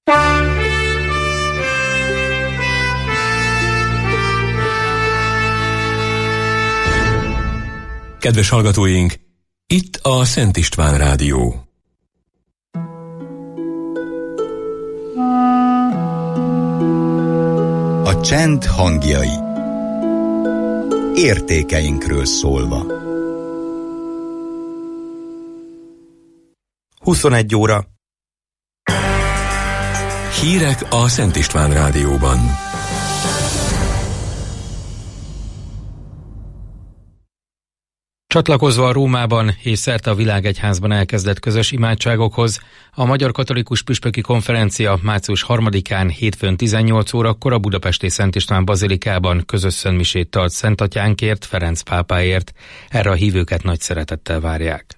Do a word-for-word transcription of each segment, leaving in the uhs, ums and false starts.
Kedves hallgatóink, itt a Szent István Rádió. A csend hangjai. Értékeinkről szólva. huszonegy óra. Hírek a Szent István Rádióban. Csatlakozva a Rómában és szerte a világegyházban elkezdett közös imádságokhoz, a Magyar Katolikus Püspöki Konferencia március harmadikán hétfőn tizennyolc órakor a budapesti Szent István bazilikában közös szentmisét tart Szent Atyánkért, Ferenc pápáért. Erre a hívőket nagy szeretettel várják.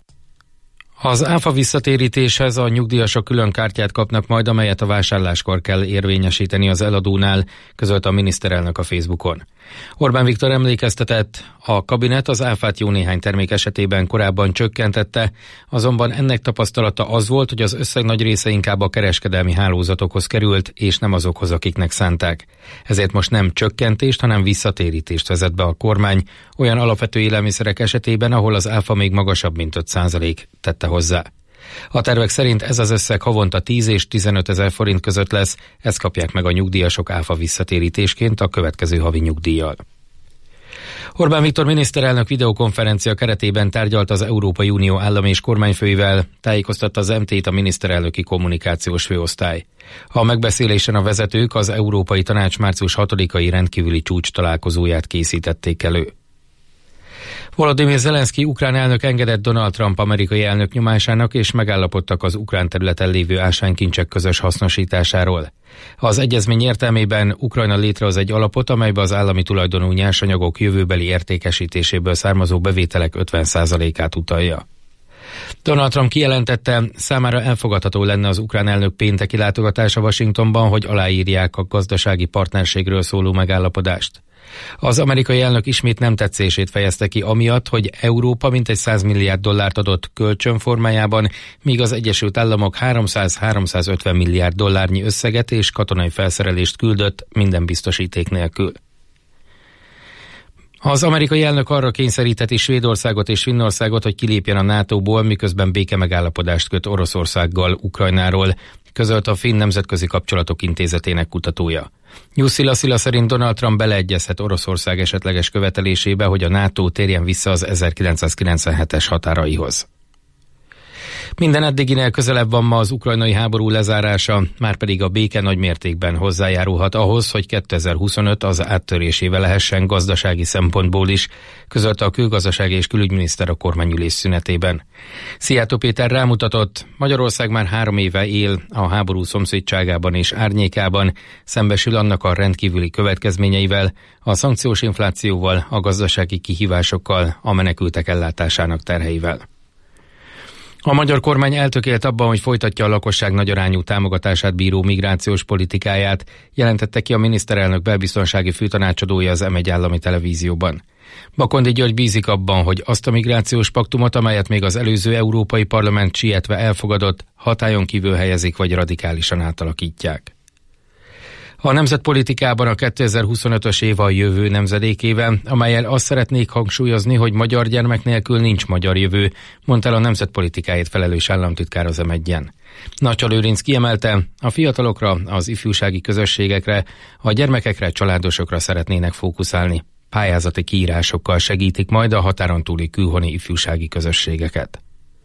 Az áfa visszatérítéshez a nyugdíjasok külön kártyát kapnak majd, amelyet a vásárláskor kell érvényesíteni az eladónál, közölte a miniszterelnök a Facebookon. Orbán Viktor emlékeztetett, a kabinet az áfát jó néhány termék esetében korábban csökkentette, azonban ennek tapasztalata az volt, hogy az összeg nagy része inkább a kereskedelmi hálózatokhoz került, és nem azokhoz, akiknek szánták. Ezért most nem csökkentést, hanem visszatérítést vezet be a kormány olyan alapvető élelmiszerek esetében, ahol az áfa még magasabb, mint öt százalék, tette hozzá. A tervek szerint ez az összeg havonta tíz és tizenöt ezer forint között lesz, ezt kapják meg a nyugdíjasok áfa visszatérítésként a következő havi nyugdíjjal. Orbán Viktor miniszterelnök videokonferencia keretében tárgyalt az Európai Unió állam és kormányfőivel, tájékoztatta az em té-t a miniszterelnöki kommunikációs főosztály. A megbeszélésen a vezetők az Európai Tanács március hatodikai rendkívüli csúcs találkozóját készítették elő. Volodymyr Zelenszky ukrán elnök engedett Donald Trump amerikai elnök nyomásának, és megállapodtak az ukrán területen lévő ásványkincsek közös hasznosításáról. Az egyezmény értelmében Ukrajna létrehoz egy alapot, amelybe az állami tulajdonú nyersanyagok jövőbeli értékesítéséből származó bevételek ötven százalékát utalja. Donald Trump kijelentette, számára elfogadható lenne az ukrán elnök pénteki látogatása Washingtonban, hogy aláírják a gazdasági partnerségről szóló megállapodást. Az amerikai elnök ismét nem tetszését fejezte ki amiatt, hogy Európa mintegy száz milliárd dollárt adott kölcsön formájában, míg az Egyesült Államok háromszáz-háromszázötven milliárd dollárnyi összeget és katonai felszerelést küldött minden biztosíték nélkül. Az amerikai elnök arra kényszeríteti Svédországot és Finnországot, hogy kilépjen a nátóból, miközben békemegállapodást köt Oroszországgal Ukrajnáról, közölt a Finn Nemzetközi Kapcsolatok Intézetének kutatója. Jussila Szila szerint Donald Trump beleegyezhet Oroszország esetleges követelésébe, hogy a NATO térjen vissza az ezerkilencszázkilencvenhetes határaihoz. Minden eddiginél közelebb van ma az ukrajnai háború lezárása, márpedig a béke nagy mértékben hozzájárulhat ahhoz, hogy kétezer-huszonöt az áttörésével lehessen gazdasági szempontból is, közölte a külgazdasági és külügyminiszter a kormányülés szünetében. Szijjártó Péter rámutatott, Magyarország már három éve él a háború szomszédságában és árnyékában, szembesül annak a rendkívüli következményeivel, a szankciós inflációval, a gazdasági kihívásokkal, a menekültek ellátásának terheivel. A magyar kormány eltökélt abban, hogy folytatja a lakosság nagyarányú támogatását bíró migrációs politikáját, jelentette ki a miniszterelnök belbiztonsági főtanácsadója az em egy állami televízióban. Bakondi György bízik abban, hogy azt a migrációs paktumot, amelyet még az előző Európai Parlament sietve elfogadott, hatályon kívül helyezik vagy radikálisan átalakítják. A nemzetpolitikában a kétezer-huszonötös év a jövő nemzedékével, amellyel azt szeretnék hangsúlyozni, hogy magyar gyermek nélkül nincs magyar jövő, mondta el a nemzetpolitikáért felelős államtitkár az em egyen. Nacsa Lőrinc kiemelte, a fiatalokra, az ifjúsági közösségekre, a gyermekekre, családosokra szeretnének fókuszálni. Pályázati kiírásokkal segítik majd a határon túli külhoni ifjúsági közösségeket.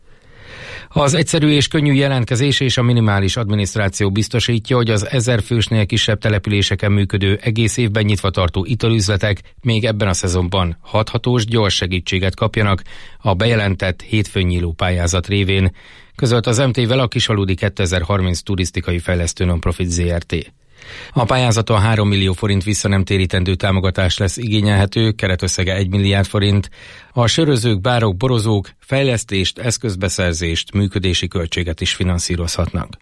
Az egyszerű és könnyű jelentkezés és a minimális adminisztráció biztosítja, hogy az ezer fősnél kisebb településeken működő, egész évben nyitva tartó italüzletek még ebben a szezonban hathatós, gyors segítséget kapjanak a bejelentett hétfőn nyíló pályázat révén, közölt az em té-vel a Kisfaludy kétezer-harminc turisztikai fejlesztő non-profit zé er té. A pályázaton három millió forint vissza nem térítendő támogatás lesz igényelhető, keretösszege egy milliárd forint. A sörözők, bárok, borozók fejlesztést, eszközbeszerzést, működési költséget is finanszírozhatnak.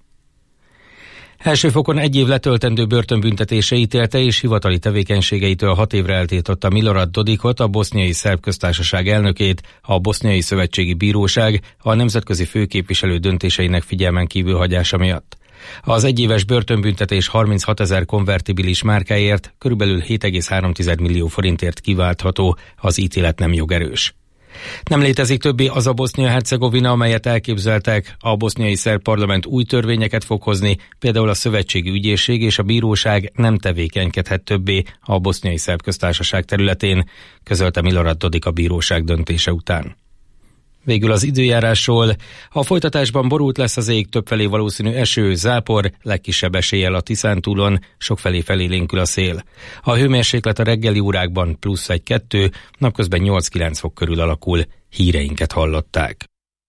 Első fokon egy év letöltendő börtönbüntetése ítélte és hivatali tevékenységeitől hat évre eltiltotta Milorad Dodikot, a boszniai szerb köztársaság elnökét, a boszniai szövetségi bíróság a nemzetközi főképviselő döntéseinek figyelmen kívül hagyása miatt. Az egyéves börtönbüntetés harminchatezer konvertibilis márkáért körülbelül hét egész három millió forintért kiváltható, az ítélet nem jogerős. Nem létezik többé az a Bosznia-Hercegovina, amelyet elképzeltek. A boszniai szerb parlament új törvényeket fog hozni, például a szövetségi ügyészség és a bíróság nem tevékenykedhet többé a boszniai szerb köztársaság területén, közölte Milorad Dodik a bíróság döntése után. Végül az időjárásról. A folytatásban borult lesz az ég, többfelé valószínű eső, zápor, legkisebb eséllyel a Tiszántúlon, sokfelé felélénkül a szél. A hőmérséklet a reggeli órákban plusz egy-kettő, napközben nyolc-kilenc fok körül alakul. Híreinket hallották.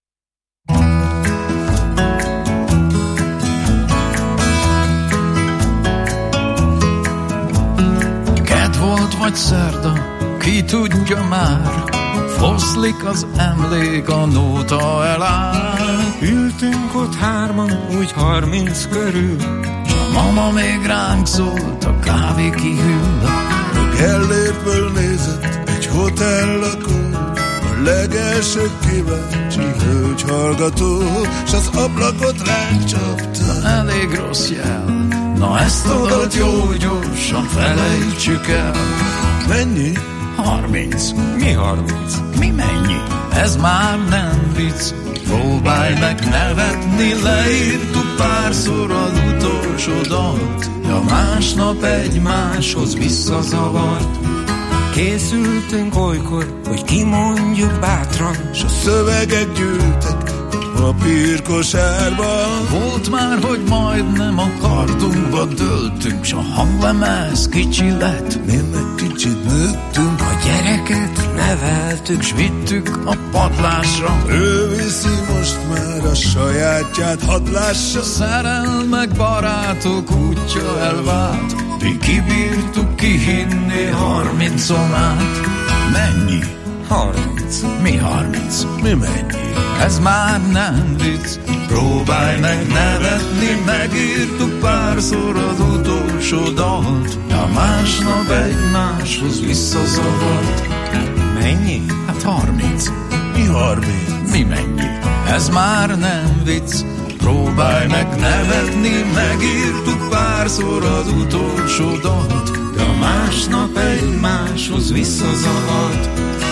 Kedd volt vagy szerda, ki tudja már, foszlik az emlék, a nóta eláll. Ültünk ott hárman, úgy harminc körül, S a mama még ránk szólt, a kávé kihűl. A Gellértből nézett egy hotellakó, a legelső kíváncsi hölgy hallgató, s az ablakot ránk csapta. Elég rossz jel, na ezt a dalt jó gyorsan felejtsük el. Mennyi? Harminc. mi harminc? Mi mennyi? Ez már nem vicc. Próbálj meg nevetni, leírtuk párszor az utolsó dalt, ja másnap egymáshoz visszazavart. Készültünk olykor, hogy kimondjuk bátran, S a szövegek gyűltek a papírkosárban. Volt már, hogy majdnem a kardunkba döltünk, s a hanglemez kicsi lett, Mi meg kicsit nőttünk, a gyereket neveltük, s vittük a padlásra. ő viszi most már a sajátját, hadd lássa. Szerelmek, barátok útja elvált, mi kibírtuk kihinni harmincon át. Mennyi? harminc. Mi harminc? Mi mennyi? Ez már nem vicc. Próbálj meg nevetni, megírtuk párszor az utolsó dalt, a másnap egymáshoz visszazavart. Mennyi? Hát harminc. Mi harminc? Mi mennyi? Ez már nem vicc. Próbálj meg nevetni, megírtuk párszor az utolsó dalt, de a másnap egymáshoz visszazavart.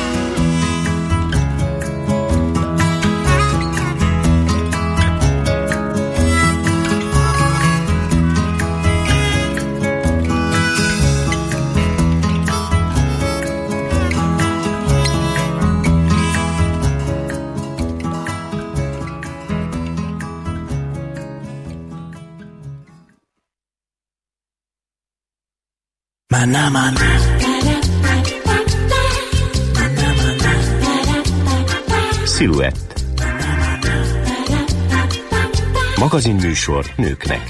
Maná, maná. Sziluett. Magazinműsor nőknek.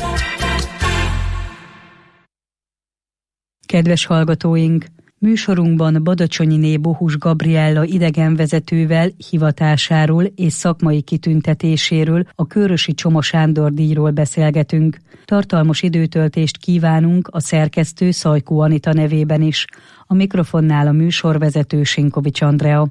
Kedves hallgatóink! Műsorunkban Badacsonyiné Bohus Gabriella idegenvezetővel hivatásáról és szakmai kitüntetéséről, a Kőrösi Csoma Sándor díjról beszélgetünk. Tartalmas időtöltést kívánunk a szerkesztő Szajkó Anita nevében is. A mikrofonnál a műsorvezető Sinkovics Andrea.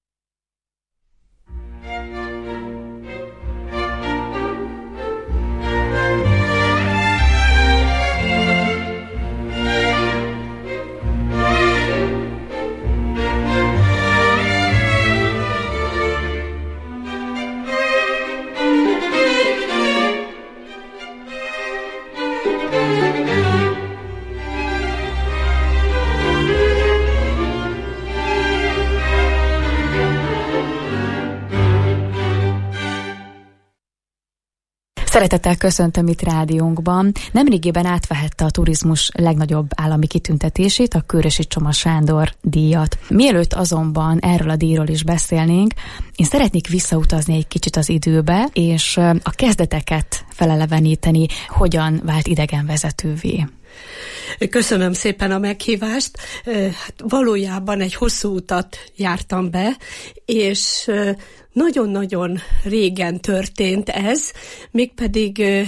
Szeretettel köszöntöm itt rádiónkban. Nemrégiben átvehette a turizmus legnagyobb állami kitüntetését, a Kőrösi Csoma Sándor díjat. Mielőtt azonban erről a díjról is beszélnénk, én szeretnék visszautazni egy kicsit az időbe, és a kezdeteket feleleveníteni, hogyan vált idegenvezetővé. Köszönöm szépen a meghívást. Hát valójában egy hosszú utat jártam be, és nagyon-nagyon régen történt ez, mégpedig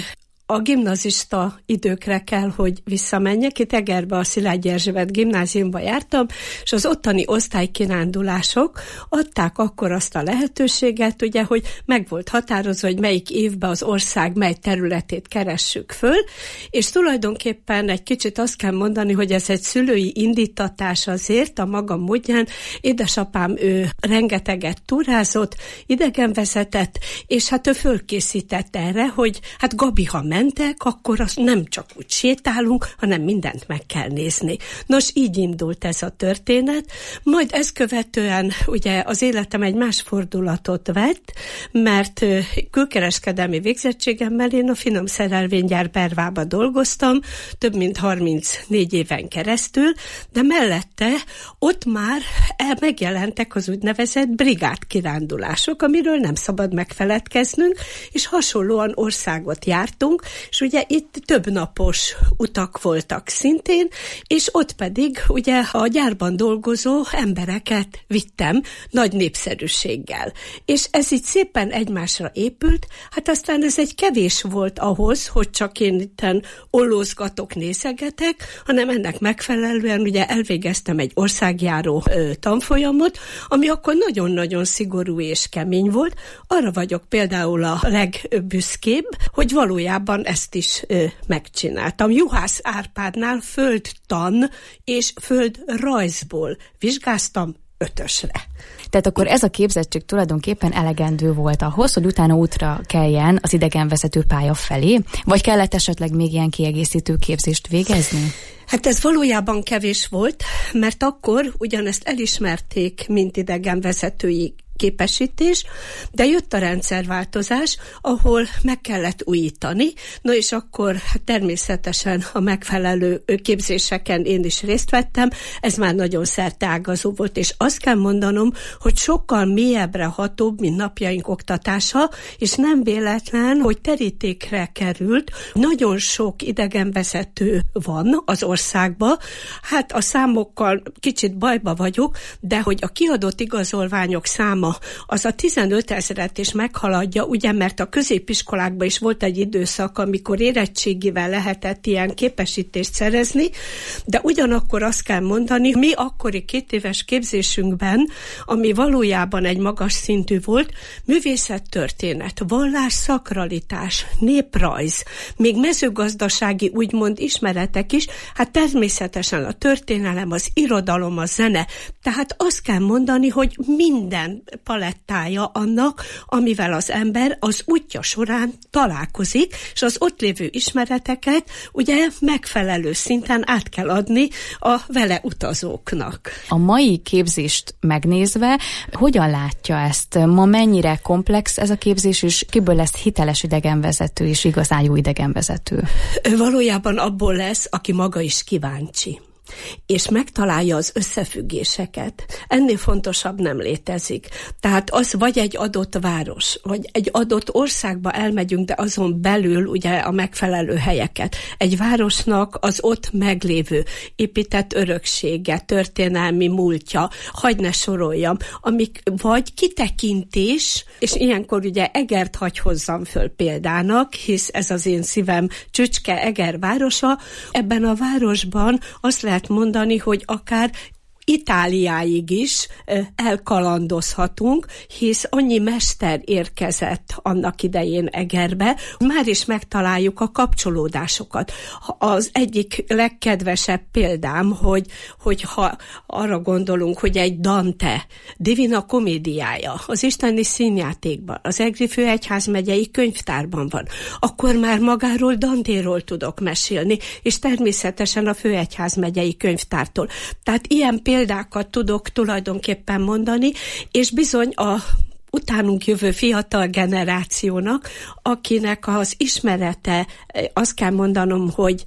a gimnazista időkre kell, hogy visszamenjek. Itt Egerbe a Szilágyi Erzsébet gimnáziumba jártam, és az ottani osztálykirándulások adták akkor azt a lehetőséget, ugye, hogy meg volt határozva, hogy melyik évben az ország mely területét keressük föl, és tulajdonképpen egy kicsit azt kell mondani, hogy ez egy szülői indítatás azért a maga módján. Édesapám ő rengeteget túrázott, idegenvezetett, és hát ő fölkészített erre, hogy hát Gabi, ha mentek, akkor azt nem csak úgy sétálunk, hanem mindent meg kell nézni. Nos, így indult ez a történet, majd ezt követően ugye az életem egy más fordulatot vett, mert külkereskedelmi végzettségemmel én a finom szerelvénygyár Bervába dolgoztam, több mint harmincnégy éven keresztül, de mellette ott már megjelentek az úgynevezett brigádkirándulások, amiről nem szabad megfeledkeznünk, és hasonlóan országot jártunk, és ugye itt több napos utak voltak szintén, és ott pedig ugye a gyárban dolgozó embereket vittem nagy népszerűséggel. És ez így szépen egymásra épült, hát aztán ez egy kevés volt ahhoz, hogy csak én itten ollózgatok, nézegetek, hanem ennek megfelelően ugye elvégeztem egy országjáró ö, tanfolyamot, ami akkor nagyon-nagyon szigorú és kemény volt. Arra vagyok például a legbüszkébb, hogy valójában ezt is ö, megcsináltam. Juhász Árpádnál földtan és földrajzból vizsgáztam ötösre. Tehát akkor ez a képzettség tulajdonképpen elegendő volt ahhoz, hogy utána útra keljen az idegenvezető pálya felé, vagy kellett esetleg még ilyen kiegészítő képzést végezni? Hát ez valójában kevés volt, mert akkor ugyanezt elismerték, mint idegenvezetői képesítés, de jött a rendszerváltozás, ahol meg kellett újítani, no és akkor hát természetesen a megfelelő képzéseken én is részt vettem, ez már nagyon szerteágazó volt, és azt kell mondanom, hogy sokkal mélyebbre hatóbb, mint napjaink oktatása, és nem véletlen, hogy terítékre került, nagyon sok idegenvezető van az országban, hát a számokkal kicsit bajba vagyok, de hogy a kiadott igazolványok száma az a tizenöt ezret is meghaladja, ugye, mert a középiskolákban is volt egy időszak, amikor érettségivel lehetett ilyen képesítést szerezni, de ugyanakkor azt kell mondani, mi akkori két éves képzésünkben, ami valójában egy magas szintű volt, művészettörténet, vallás, szakralitás, néprajz, még mezőgazdasági úgymond ismeretek is, hát természetesen a történelem, az irodalom, a zene, tehát azt kell mondani, hogy minden palettája annak, amivel az ember az útja során találkozik, és az ott lévő ismereteket ugye megfelelő szinten át kell adni a vele utazóknak. A mai képzést megnézve, hogyan látja ezt? Ma mennyire komplex ez a képzés, és kiből lesz hiteles idegenvezető és igazán jó idegenvezető? Valójában abból lesz, aki maga is kíváncsi, és megtalálja az összefüggéseket. Ennél fontosabb nem létezik. Tehát az vagy egy adott város, vagy egy adott országba elmegyünk, de azon belül ugye a megfelelő helyeket. Egy városnak az ott meglévő épített öröksége, történelmi múltja, hagy ne soroljam, amik vagy kitekintés, és ilyenkor ugye Egert hagy hozzam föl példának, hisz ez az én szívem csücske, Eger városa. Ebben a városban azt lehet mondani, hogy akár Itáliáig is elkalandozhatunk, hisz annyi mester érkezett annak idején Egerbe, már is megtaláljuk a kapcsolódásokat. Az egyik legkedvesebb példám, hogy, hogy ha arra gondolunk, hogy egy Dante Divina Comédiája az isteni színjátékban, az Egri Főegyházmegyei könyvtárban van, akkor már magáról Dantéról tudok mesélni, és természetesen a Főegyházmegyei könyvtártól. Tehát ilyen példákat tudok tulajdonképpen mondani, és bizony a utánunk jövő fiatal generációnak, akinek az ismerete, azt kell mondanom, hogy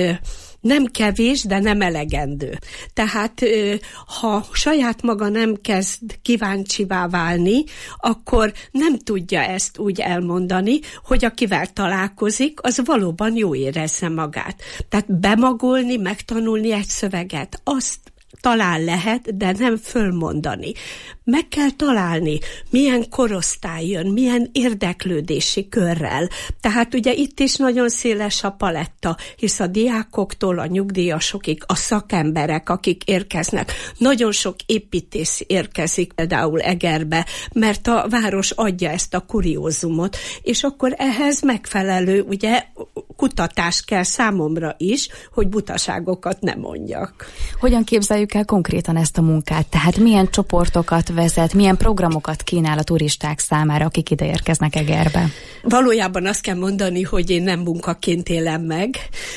nem kevés, de nem elegendő. Tehát ha saját maga nem kezd kíváncsivá válni, akkor nem tudja ezt úgy elmondani, hogy akivel találkozik, az valóban jó érezze magát. Tehát bemagolni, megtanulni egy szöveget, azt talán lehet, de nem fölmondani. Meg kell találni, milyen korosztály jön, milyen érdeklődési körrel. Tehát ugye itt is nagyon széles a paletta, hisz a diákoktól a nyugdíjasokig a szakemberek, akik érkeznek. Nagyon sok építész érkezik például Egerbe, mert a város adja ezt a kuriózumot, és akkor ehhez megfelelő ugye kutatás kell számomra is, hogy butaságokat ne mondjak. Hogyan képzeljük el konkrétan ezt a munkát? Tehát milyen csoportokat vezet, milyen programokat kínál a turisták számára, akik ide érkeznek Egerbe? Valójában azt kell mondani, hogy én nem munkaként élem meg,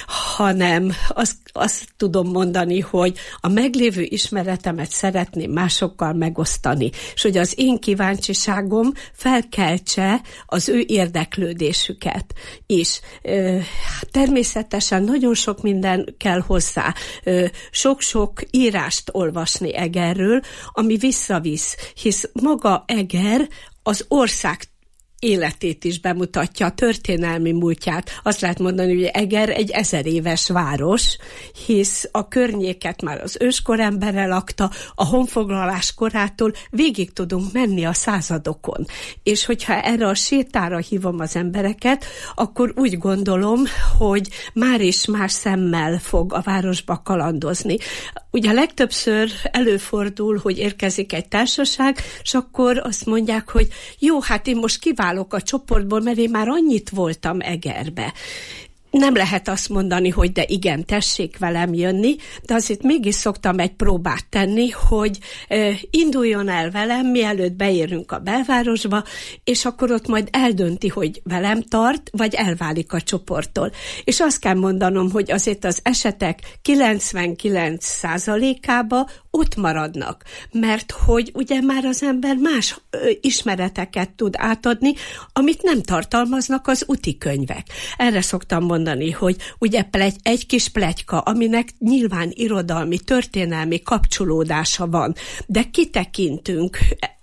hanem azt, azt tudom mondani, hogy a meglévő ismeretemet szeretném másokkal megosztani, és hogy az én kíváncsiságom felkeltse az ő érdeklődésüket is. Természetesen nagyon sok minden kell hozzá. Sok-sok írást olvasni Egerről, ami visszavisz, hisz maga Eger az ország életét is bemutatja, a történelmi múltját. Azt lehet mondani, hogy Eger egy ezer éves város, hisz a környéket már az őskor embere lakta, a honfoglalás korától végig tudunk menni a századokon. És hogyha erre a sétára hívom az embereket, akkor úgy gondolom, hogy már is más szemmel fog a városba kalandozni. Ugye legtöbbször előfordul, hogy érkezik egy társaság, és akkor azt mondják, hogy jó, hát én most kiválok a csoportból, mert én már annyit voltam Egerbe. Nem lehet azt mondani, hogy de igen, tessék velem jönni, de azért mégis szoktam egy próbát tenni, hogy eh, induljon el velem, mielőtt beérünk a belvárosba, és akkor ott majd eldönti, hogy velem tart, vagy elválik a csoporttól. És azt kell mondanom, hogy azért az esetek kilencvenkilenc százalékában ott maradnak, mert hogy ugye már az ember más ö, ismereteket tud átadni, amit nem tartalmaznak az úti könyvek. Erre szoktam mondani, hogy ugye plegy, egy kis pletyka, aminek nyilván irodalmi, történelmi kapcsolódása van, de kitekintünk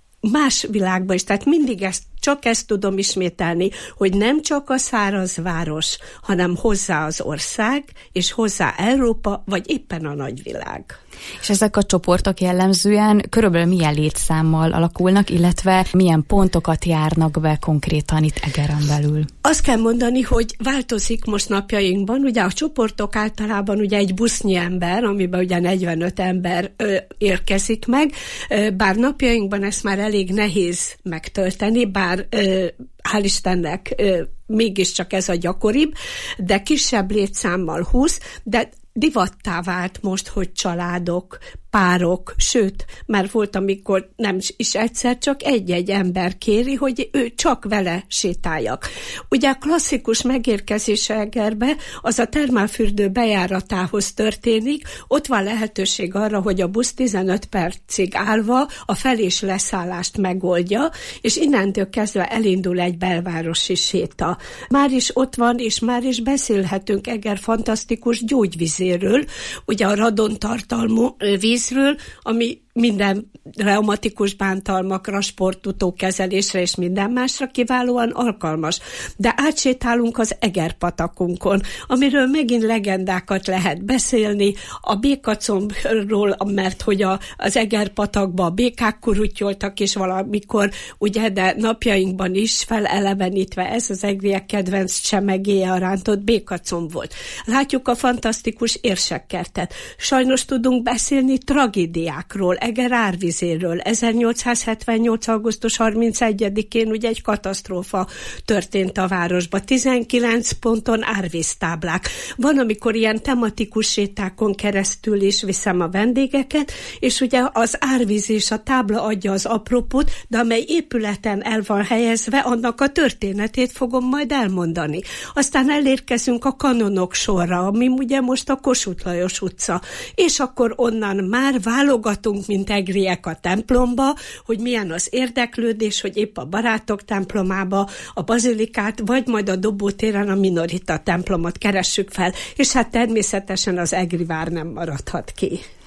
más világban is, tehát mindig ezt, csak ezt tudom ismételni, hogy nem csak a szárazváros, hanem hozzá az ország, és hozzá Európa, vagy éppen a nagyvilág. És ezek a csoportok jellemzően körülbelül milyen létszámmal alakulnak, illetve milyen pontokat járnak be konkrétan itt Egeren belül? Azt kell mondani, hogy változik most napjainkban. Ugye a csoportok általában ugye egy busznyi ember, amiben ugye negyvenöt ember ö, érkezik meg, ö, bár napjainkban ezt már elég nehéz megtölteni, bár ö, hál' Istennek ö, mégiscsak ez a gyakoribb, de kisebb létszámmal húsz, de divattá vált most, hogy családok, párok, sőt, már volt, amikor nem is egyszer, csak egy-egy ember kéri, hogy ő csak vele sétáljak. Ugye a klasszikus megérkezés Egerbe az a termálfürdő bejáratához történik, ott van lehetőség arra, hogy a busz tizenöt percig állva a fel- és leszállást megoldja, és innentől kezdve elindul egy belvárosi séta. Már is ott van, és már is beszélhetünk Eger fantasztikus gyógyvizéről, ugye a radontartalmú vízről, ami minden reumatikus bántalmakra, sportutókezelésre és minden másra kiválóan alkalmas. De átsétálunk az Eger-patakunkon, amiről megint legendákat lehet beszélni, a Békacombról, mert hogy a, az Eger-patakba a békák kurutyoltak, és valamikor, ugye, de napjainkban is felelevenítve ez az egriek kedvenc csemegéje, a rántott békacomb volt. Látjuk a fantasztikus érsekkertet. Sajnos tudunk beszélni tragédiákról, Eger árvizéről. ezernyolcszázhetvennyolc. augusztus harmincegyedikén ugye egy katasztrófa történt a városban. tizenkilenc ponton árvíztáblák. Van, amikor ilyen tematikus sétákon keresztül is viszem a vendégeket, és ugye az árvíz és a tábla adja az apropót, de amely épületen el van helyezve, annak a történetét fogom majd elmondani. Aztán elérkezünk a kanonok sorra, ami ugye most a Kossuth Lajos utca, és akkor onnan már válogatunk, mint egriek a templomba, hogy milyen az érdeklődés, hogy épp a Barátok templomába, a bazilikát, vagy majd a Dobótéren a Minorita templomot keressük fel, és hát természetesen az egri vár nem maradhat ki.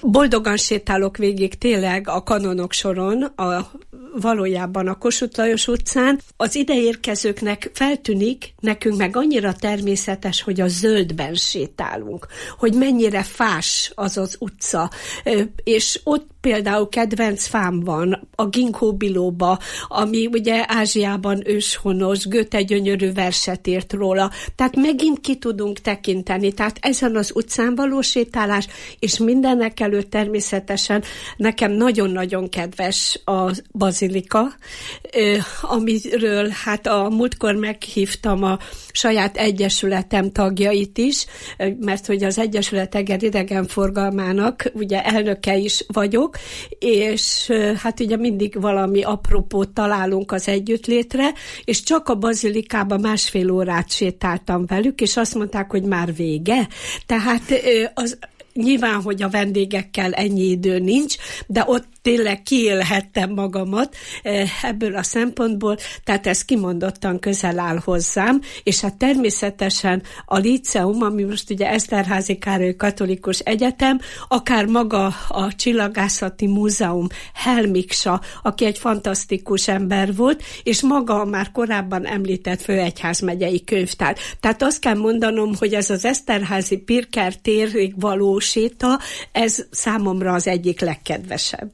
boldogan sétálok végig tényleg a Kanonok soron, a, valójában a Kossuth Lajos utcán. Az ideérkezőknek feltűnik, nekünk meg annyira természetes, hogy a zöldben sétálunk, hogy mennyire fás az az utca, és ott például kedvenc fám van, a ginkgo biloba, ami ugye Ázsiában őshonos, Goethe gyönyörű verset írt róla. Tehát megint ki tudunk tekinteni. Tehát ezen az utcán való sétálás, és mindenek előtt természetesen nekem nagyon-nagyon kedves a bazilika, amiről hát a múltkor meghívtam a saját egyesületem tagjait is, mert hogy az Egyesület Eger idegenforgalmának ugye elnöke is vagyok, és hát ugye mindig valami apropót találunk az együttlétre, és csak a bazilikában másfél órát sétáltam velük, és azt mondták, hogy már vége. Tehát az nyilván, hogy a vendégekkel ennyi idő nincs, de ott tényleg kiélhettem magamat ebből a szempontból, tehát ez kimondottan közel áll hozzám, és hát természetesen a Líceum, ami most ugye Eszterházy Károly Katolikus Egyetem, akár maga a Csillagászati Múzeum Helmiksa, aki egy fantasztikus ember volt, és maga a már korábban említett Főegyházmegyei Könyvtár. Tehát azt kell mondanom, hogy ez az Eszterházy Pirker térig való séta, ez számomra az egyik legkedvesebb.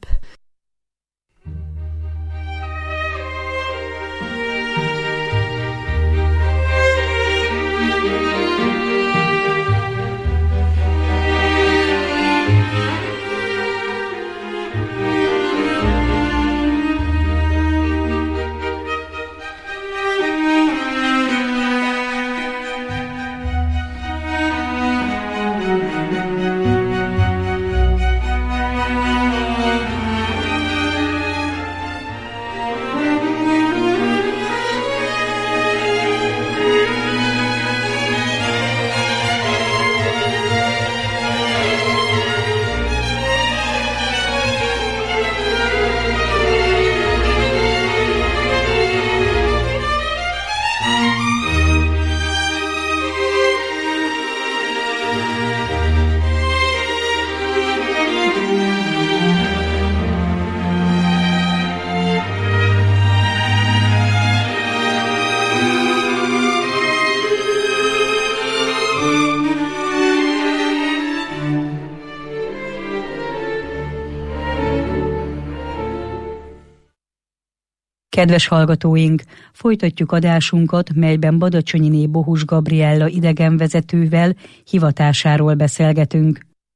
Kedves hallgatóink, folytatjuk adásunkat, melyben Badacsonyiné Bohus Gabriella idegenvezetővel hivatásáról beszélgetünk.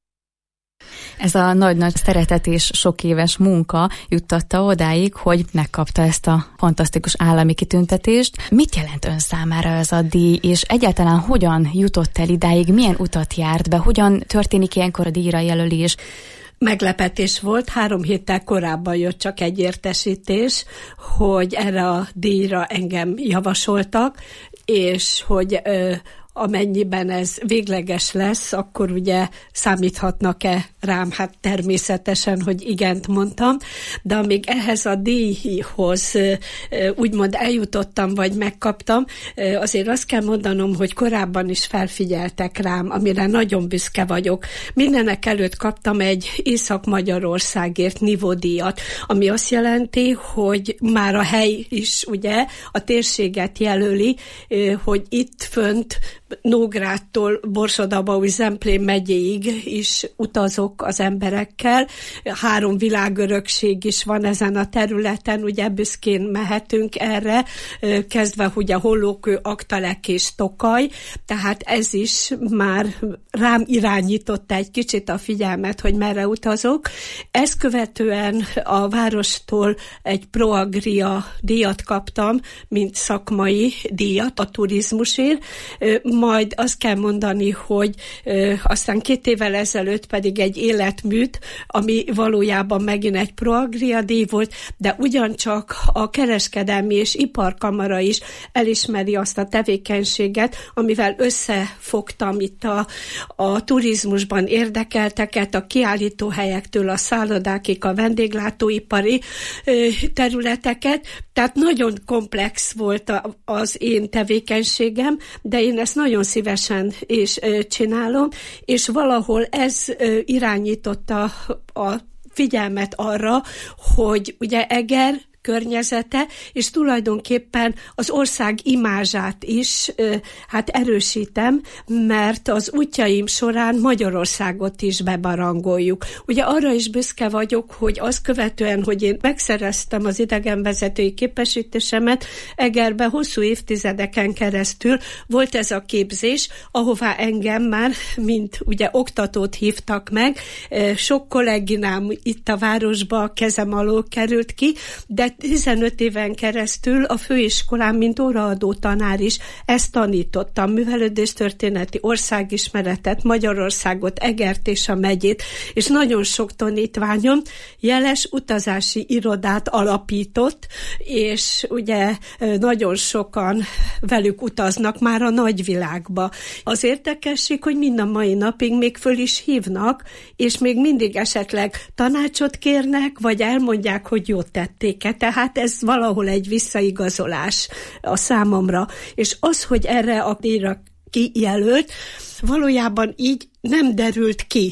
Ez a nagy-nagy szeretet és sok éves munka juttatta odáig, hogy megkapta ezt a fantasztikus állami kitüntetést. Mit jelent ön számára ez a díj, és egyáltalán hogyan jutott el idáig, milyen utat járt be, hogyan történik ilyenkor a díjra jelölés? Meglepetés volt, három héttel korábban jött csak egy értesítés, hogy erre a díjra engem javasoltak, és hogy ö, amennyiben ez végleges lesz, akkor ugye számíthatnak-e rám? Hát természetesen, hogy igent mondtam, de amíg ehhez a díjhoz úgymond eljutottam, vagy megkaptam, azért azt kell mondanom, hogy korábban is felfigyeltek rám, amire nagyon büszke vagyok. Mindenek előtt kaptam egy Észak-Magyarországért nivódíjat, ami azt jelenti, hogy már a hely is ugye a térséget jelöli, hogy itt fönt Nógrádtól Borsod-Abaúj-Zemplén megyéig is utazok az emberekkel. Három világörökség is van ezen a területen, ugye büszkén mehetünk erre, kezdve ugye Hollókő, Aktalek és Tokaj, tehát ez is már rám irányította egy kicsit a figyelmet, hogy merre utazok. Ezt követően a várostól egy Proagria díjat kaptam, mint szakmai díjat a turizmusért, majd azt kell mondani, hogy ö, aztán két évvel ezelőtt pedig egy életműt, ami valójában megint egy Proagria díj volt, de ugyancsak a Kereskedelmi és Iparkamara is elismeri azt a tevékenységet, amivel összefogtam itt a, a turizmusban érdekelteket, a kiállítóhelyektől a szállodákig, a vendéglátóipari ö, területeket, tehát nagyon komplex volt a, az én tevékenységem, de én ezt nagyon nagyon szívesen is csinálom, és valahol ez irányította a figyelmet arra, hogy ugye Eger környezete, és tulajdonképpen az ország imázsát is hát erősítem, mert az útjaim során Magyarországot is bebarangoljuk. Ugye arra is büszke vagyok, hogy azt követően, hogy én megszereztem az idegenvezetői képesítésemet, Egerbe hosszú évtizedeken keresztül volt ez a képzés, ahová engem már, mint ugye oktatót hívtak meg, sok kolléginám itt a városba kezem alól került ki, de tizenöt éven keresztül a főiskolán, mint óraadó tanár is ezt tanítottam, művelődéstörténeti, országismeretet, Magyarországot, Egert és a megyét, és nagyon sok tanítványom jeles utazási irodát alapított, és ugye nagyon sokan velük utaznak már a nagyvilágba. Az érdekesség, hogy mind a mai napig még föl is hívnak, és még mindig esetleg tanácsot kérnek, vagy elmondják, hogy jót tették-e. Tehát ez valahol egy visszaigazolás a számomra. És az, hogy erre a díjra kijelölt, valójában így nem derült ki.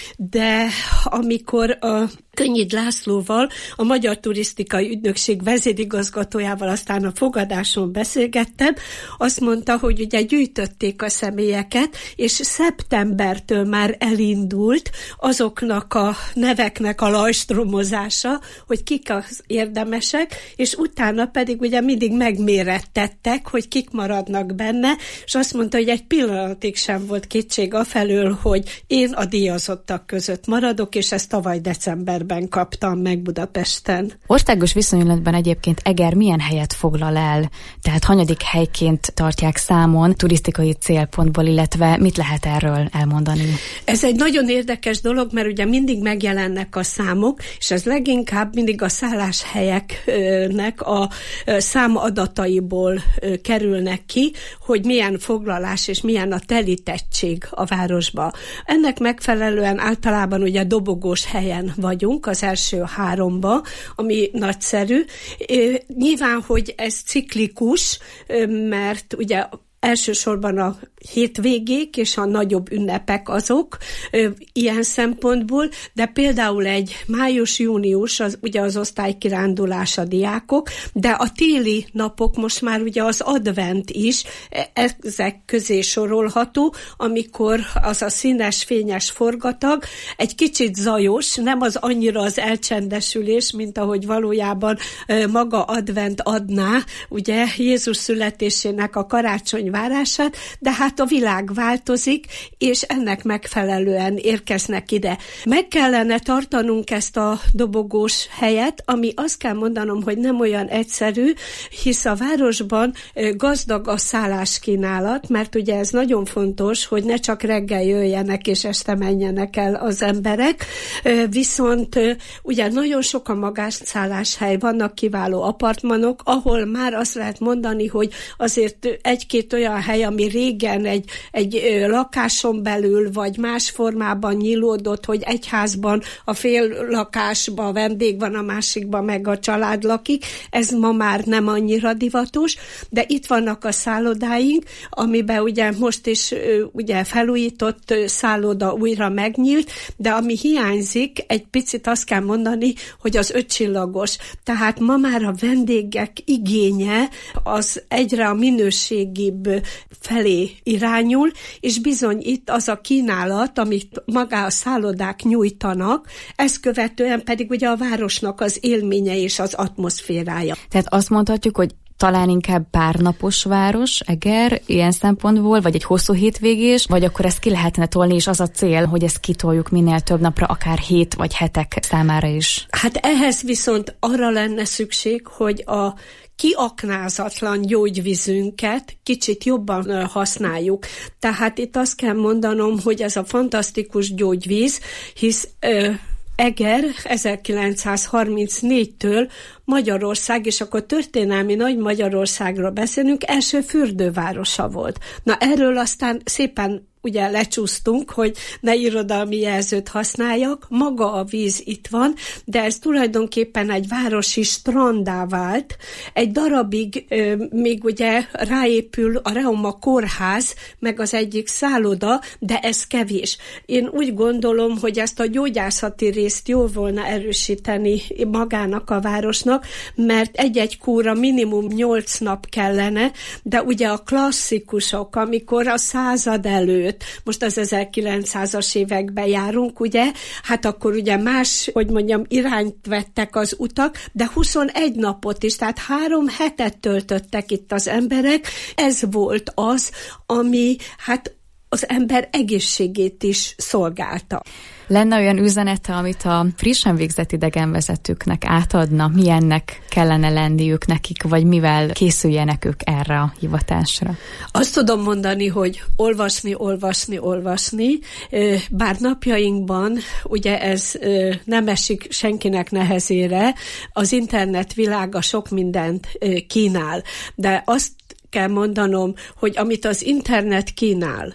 De amikor a Könnyid Lászlóval, a Magyar Turisztikai Ügynökség vezérigazgatójával aztán a fogadáson beszélgettem, azt mondta, hogy ugye gyűjtötték a személyeket, és szeptembertől már elindult azoknak a neveknek a lajstromozása, hogy kik az érdemesek, és utána pedig ugye mindig megmérettettek, hogy kik maradnak benne, és azt mondta, hogy egy pillanatig sem volt kétség afelől, hogy én a díjazottak között maradok, és ezt tavaly decemberben kaptam meg Budapesten. Országos viszonylatban egyébként Eger milyen helyet foglal el? Tehát hanyadik helyként tartják számon turisztikai célpontból, illetve mit lehet erről elmondani? Ez egy nagyon érdekes dolog, mert ugye mindig megjelennek a számok, és ez leginkább mindig a szálláshelyeknek a számadataiból kerülnek ki, hogy milyen foglalás és milyen a telítettség a városba. Ennek megfelelően általában ugye dobogós helyen vagyunk, az első háromba, ami nagyszerű. Nyilván, hogy ez ciklikus, mert ugye elsősorban a hétvégék és a nagyobb ünnepek azok ö, ilyen szempontból, de például egy május-június az ugye az osztálykirándulás a diákok, de a téli napok most már ugye az advent is ezek közé sorolható, amikor az a színes, fényes forgatag egy kicsit zajos, nem az annyira az elcsendesülés, mint ahogy valójában ö, maga advent adná, ugye Jézus születésének a karácsony várását, de hát a világ változik, és ennek megfelelően érkeznek ide. Meg kellene tartanunk ezt a dobogós helyet, ami azt kell mondanom, hogy nem olyan egyszerű, hisz a városban gazdag a szálláskínálat, mert ugye ez nagyon fontos, hogy ne csak reggel jöjjenek és este menjenek el az emberek, viszont ugye nagyon sok a magásszálláshely, vannak kiváló apartmanok, ahol már azt lehet mondani, hogy azért egy-két olyan hely, ami régen egy, egy lakáson belül, vagy más formában nyílódott, hogy egy házban a fél lakásban a vendég van, a másikban meg a család lakik, ez ma már nem annyira divatos, de itt vannak a szállodáink, amiben ugye most is ugye felújított szálloda újra megnyílt, de ami hiányzik, egy picit azt kell mondani, hogy az ötcsillagos. Tehát ma már a vendégek igénye az egyre a minőségibb felé irányul, és bizony itt az a kínálat, amit magá a szállodák nyújtanak, ezt követően pedig ugye a városnak az élménye és az atmoszférája. Tehát azt mondhatjuk, hogy talán inkább párnapos város, Eger, ilyen szempontból, vagy egy hosszú hétvégés, vagy akkor ezt ki lehetne tolni, és az a cél, hogy ezt kitoljuk minél több napra, akár hét vagy hetek számára is. Hát ehhez viszont arra lenne szükség, hogy a kiaknázatlan gyógyvízünket kicsit jobban használjuk. Tehát itt azt kell mondanom, hogy ez a fantasztikus gyógyvíz, hisz ö, Eger ezerkilencszázharmincnégytől Magyarország, és akkor történelmi Nagy Magyarországról beszélünk, első fürdővárosa volt. Na erről aztán szépen ugye lecsúsztunk, hogy ne irodalmi jelzőt használjak, maga a víz itt van, de ez tulajdonképpen egy városi strandá vált. Egy darabig euh, még ugye ráépül a Reuma kórház, meg az egyik szálloda, de ez kevés. Én úgy gondolom, hogy ezt a gyógyászati részt jól volna erősíteni magának a városnak, mert egy-egy kúra minimum nyolc nap kellene, de ugye a klasszikusok, amikor a század előtt, most az ezerkilencszázas években járunk, ugye, hát akkor ugye más, hogy mondjam, irányt vettek az utak, de huszonegy napot is, tehát három hetet töltöttek itt az emberek. Ez volt az, ami hát az ember egészségét is szolgálta. Lenne olyan üzenete, amit a frissen végzett idegenvezetőknek átadna, milyennek kellene lenniük nekik, vagy mivel készüljenek ők erre a hivatásra? Azt tudom mondani, hogy olvasni, olvasni, olvasni, bár napjainkban ugye ez nem esik senkinek nehezére, az internet világa sok mindent kínál, de azt kell mondanom, hogy amit az internet kínál,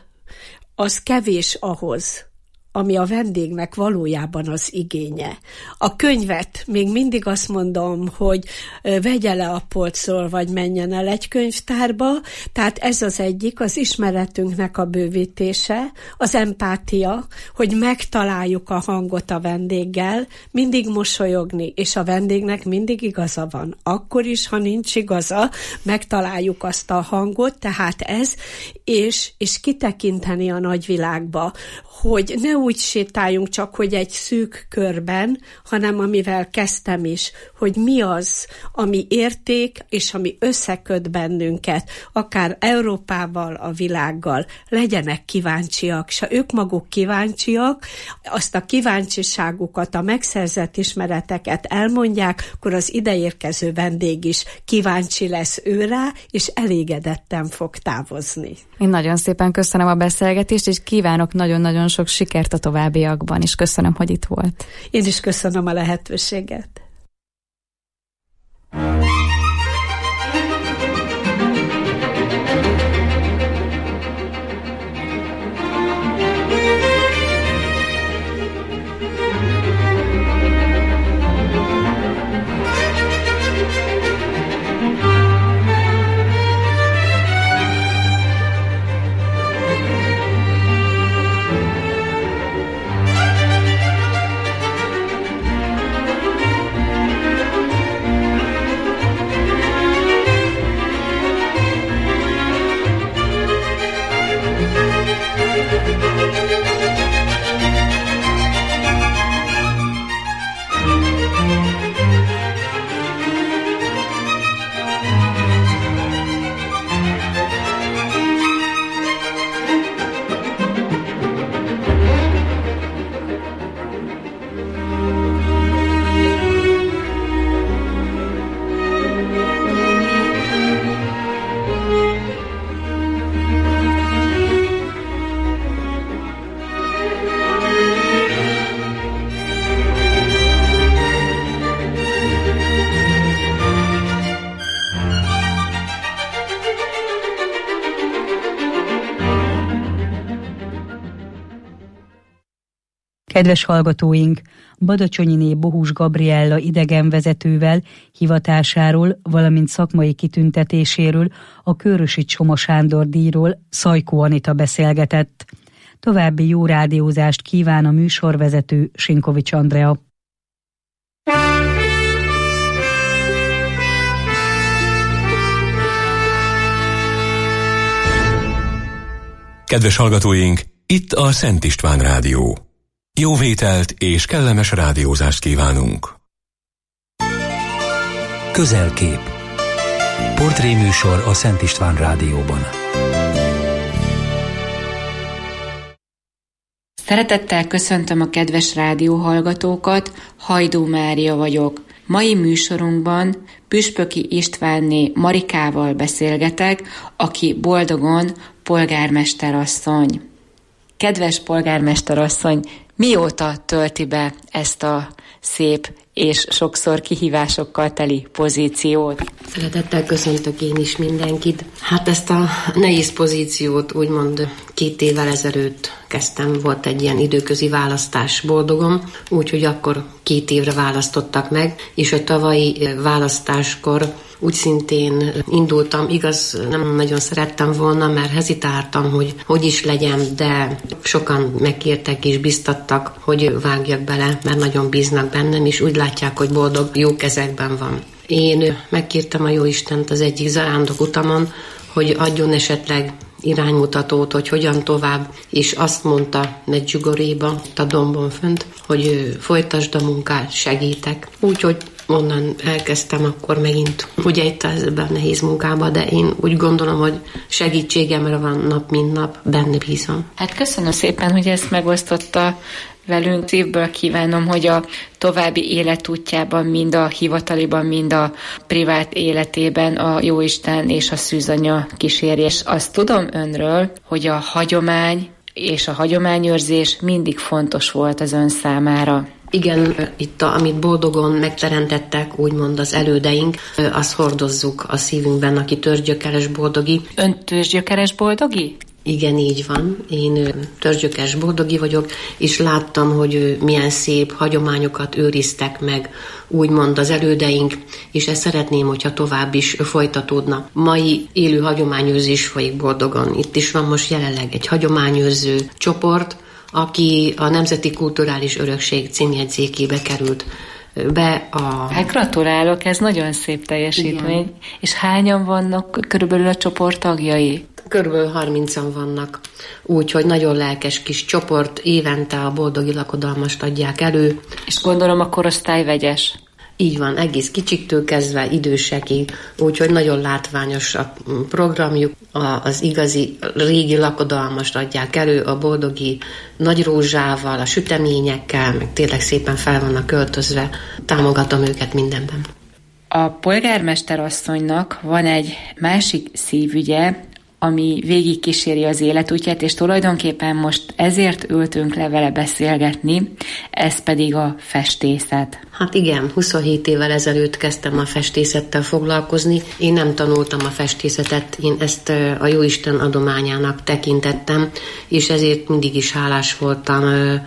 az kevés ahhoz, ami a vendégnek valójában az igénye. A könyvet még mindig azt mondom, hogy vegye le a polcról, vagy menjen el egy könyvtárba, tehát ez az egyik, az ismeretünknek a bővítése, az empátia, hogy megtaláljuk a hangot a vendéggel, mindig mosolyogni, és a vendégnek mindig igaza van. Akkor is, ha nincs igaza, megtaláljuk azt a hangot, tehát ez, és, és kitekinteni a nagyvilágba, hogy ne úgy sétáljunk csak, hogy egy szűk körben, hanem amivel kezdtem is, hogy mi az, ami érték, és ami összeköt bennünket, akár Európával, a világgal. Legyenek kíváncsiak, s ha ők maguk kíváncsiak, azt a kíváncsiságukat, a megszerzett ismereteket elmondják, akkor az ideérkező vendég is kíváncsi lesz őrá, és elégedetten fog távozni. Én nagyon szépen köszönöm a beszélgetést, és kívánok nagyon-nagyon sok sikert a továbbiakban, és köszönöm, hogy itt volt. Én is köszönöm a lehetőséget. Kedves hallgatóink, Badacsonyiné Bohus Gabriella idegenvezetővel, hivatásáról, valamint szakmai kitüntetéséről, a Kőrösi Csoma Sándor díjról Szajkó Anita beszélgetett. További jó rádiózást kíván a műsorvezető Sinkovics Andrea. Kedves hallgatóink, itt a Szent István Rádió. Jó vételt és kellemes rádiózást kívánunk. Közelkép. Portréműsor a Szent István Rádióban. Szeretettel köszöntöm a kedves rádióhallgatókat, Hajdú Mária vagyok. Mai műsorunkban Püspöki Istvánné Marikával beszélgetek, aki boldogon polgármesterasszony. Kedves polgármesterasszony, Mióta tölti be ezt a szép és sokszor kihívásokkal teli pozíciót? Szeretettel köszöntök én is mindenkit. Hát ezt a nehéz pozíciót úgymond két évvel ezelőtt kezdtem, volt egy ilyen időközi választás Boldogom, úgyhogy akkor két évre választottak meg, és a tavalyi választáskor úgy szintén indultam, igaz, nem nagyon szerettem volna, mert hezitáltam, hogy hogy is legyen, de sokan megkértek és biztattak, hogy vágjak bele, mert nagyon bíznak bennem, és úgy látják, hogy Boldog jó kezekben van. Én megkértem a Jóistent az egyik zarándok utamon, hogy adjon esetleg iránymutatót, hogy hogyan tovább, és azt mondta Medjugorjéba, a dombon fönt, hogy folytasd a munkát, segítek. Úgyhogy onnan elkezdtem akkor megint, ugye itt ebben a nehéz munkában, de én úgy gondolom, hogy segítségemre van nap, mint nap, benne bízom. Hát köszönöm szépen, hogy ezt megosztotta velünk. Szívből kívánom, hogy a további életútjában, mind a hivataliban, mind a privát életében a Jóisten és a szűzanya kísérje. És azt tudom önről, hogy a hagyomány és a hagyományőrzés mindig fontos volt az ön számára. Igen, itt, a, amit Boldogon megteremtettek, úgymond az elődeink, azt hordozzuk a szívünkben, aki törzsgyökeres boldogi. Ön törzsgyökeres boldogi? Igen, így van. Én törzsgyökeres boldogi vagyok, és láttam, hogy milyen szép hagyományokat őriztek meg, úgymond az elődeink, és ezt szeretném, hogyha tovább is folytatódna. Mai élő hagyományőrzés folyik Boldogon. Itt is van most jelenleg egy hagyományőrző csoport, aki a Nemzeti Kulturális Örökség címjegyzékébe került be a... Hát gratulálok, ez nagyon szép teljesítmény. Igen. És hányan vannak körülbelül a csoport tagjai? Körülbelül harmincan vannak, úgyhogy nagyon lelkes kis csoport, évente a boldogi lakodalmast adják elő. És gondolom a korosztály vegyes. Így van, egész kicsiktől kezdve idősekig, úgyhogy nagyon látványos a programjuk. Az igazi régi lakodalmast adják elő a boldogi nagy rózsával, a süteményekkel, meg tényleg szépen fel vannak költözve. Támogatom őket mindenben. A polgármester asszonynak van egy másik szívügye, ami végig kíséri az életútját, és tulajdonképpen most ezért ültünk le vele beszélgetni, ez pedig a festészet. Hát igen, huszonhét évvel ezelőtt kezdtem a festészettel foglalkozni. Én nem tanultam a festészetet, én ezt a Jóisten adományának tekintettem, és ezért mindig is hálás voltam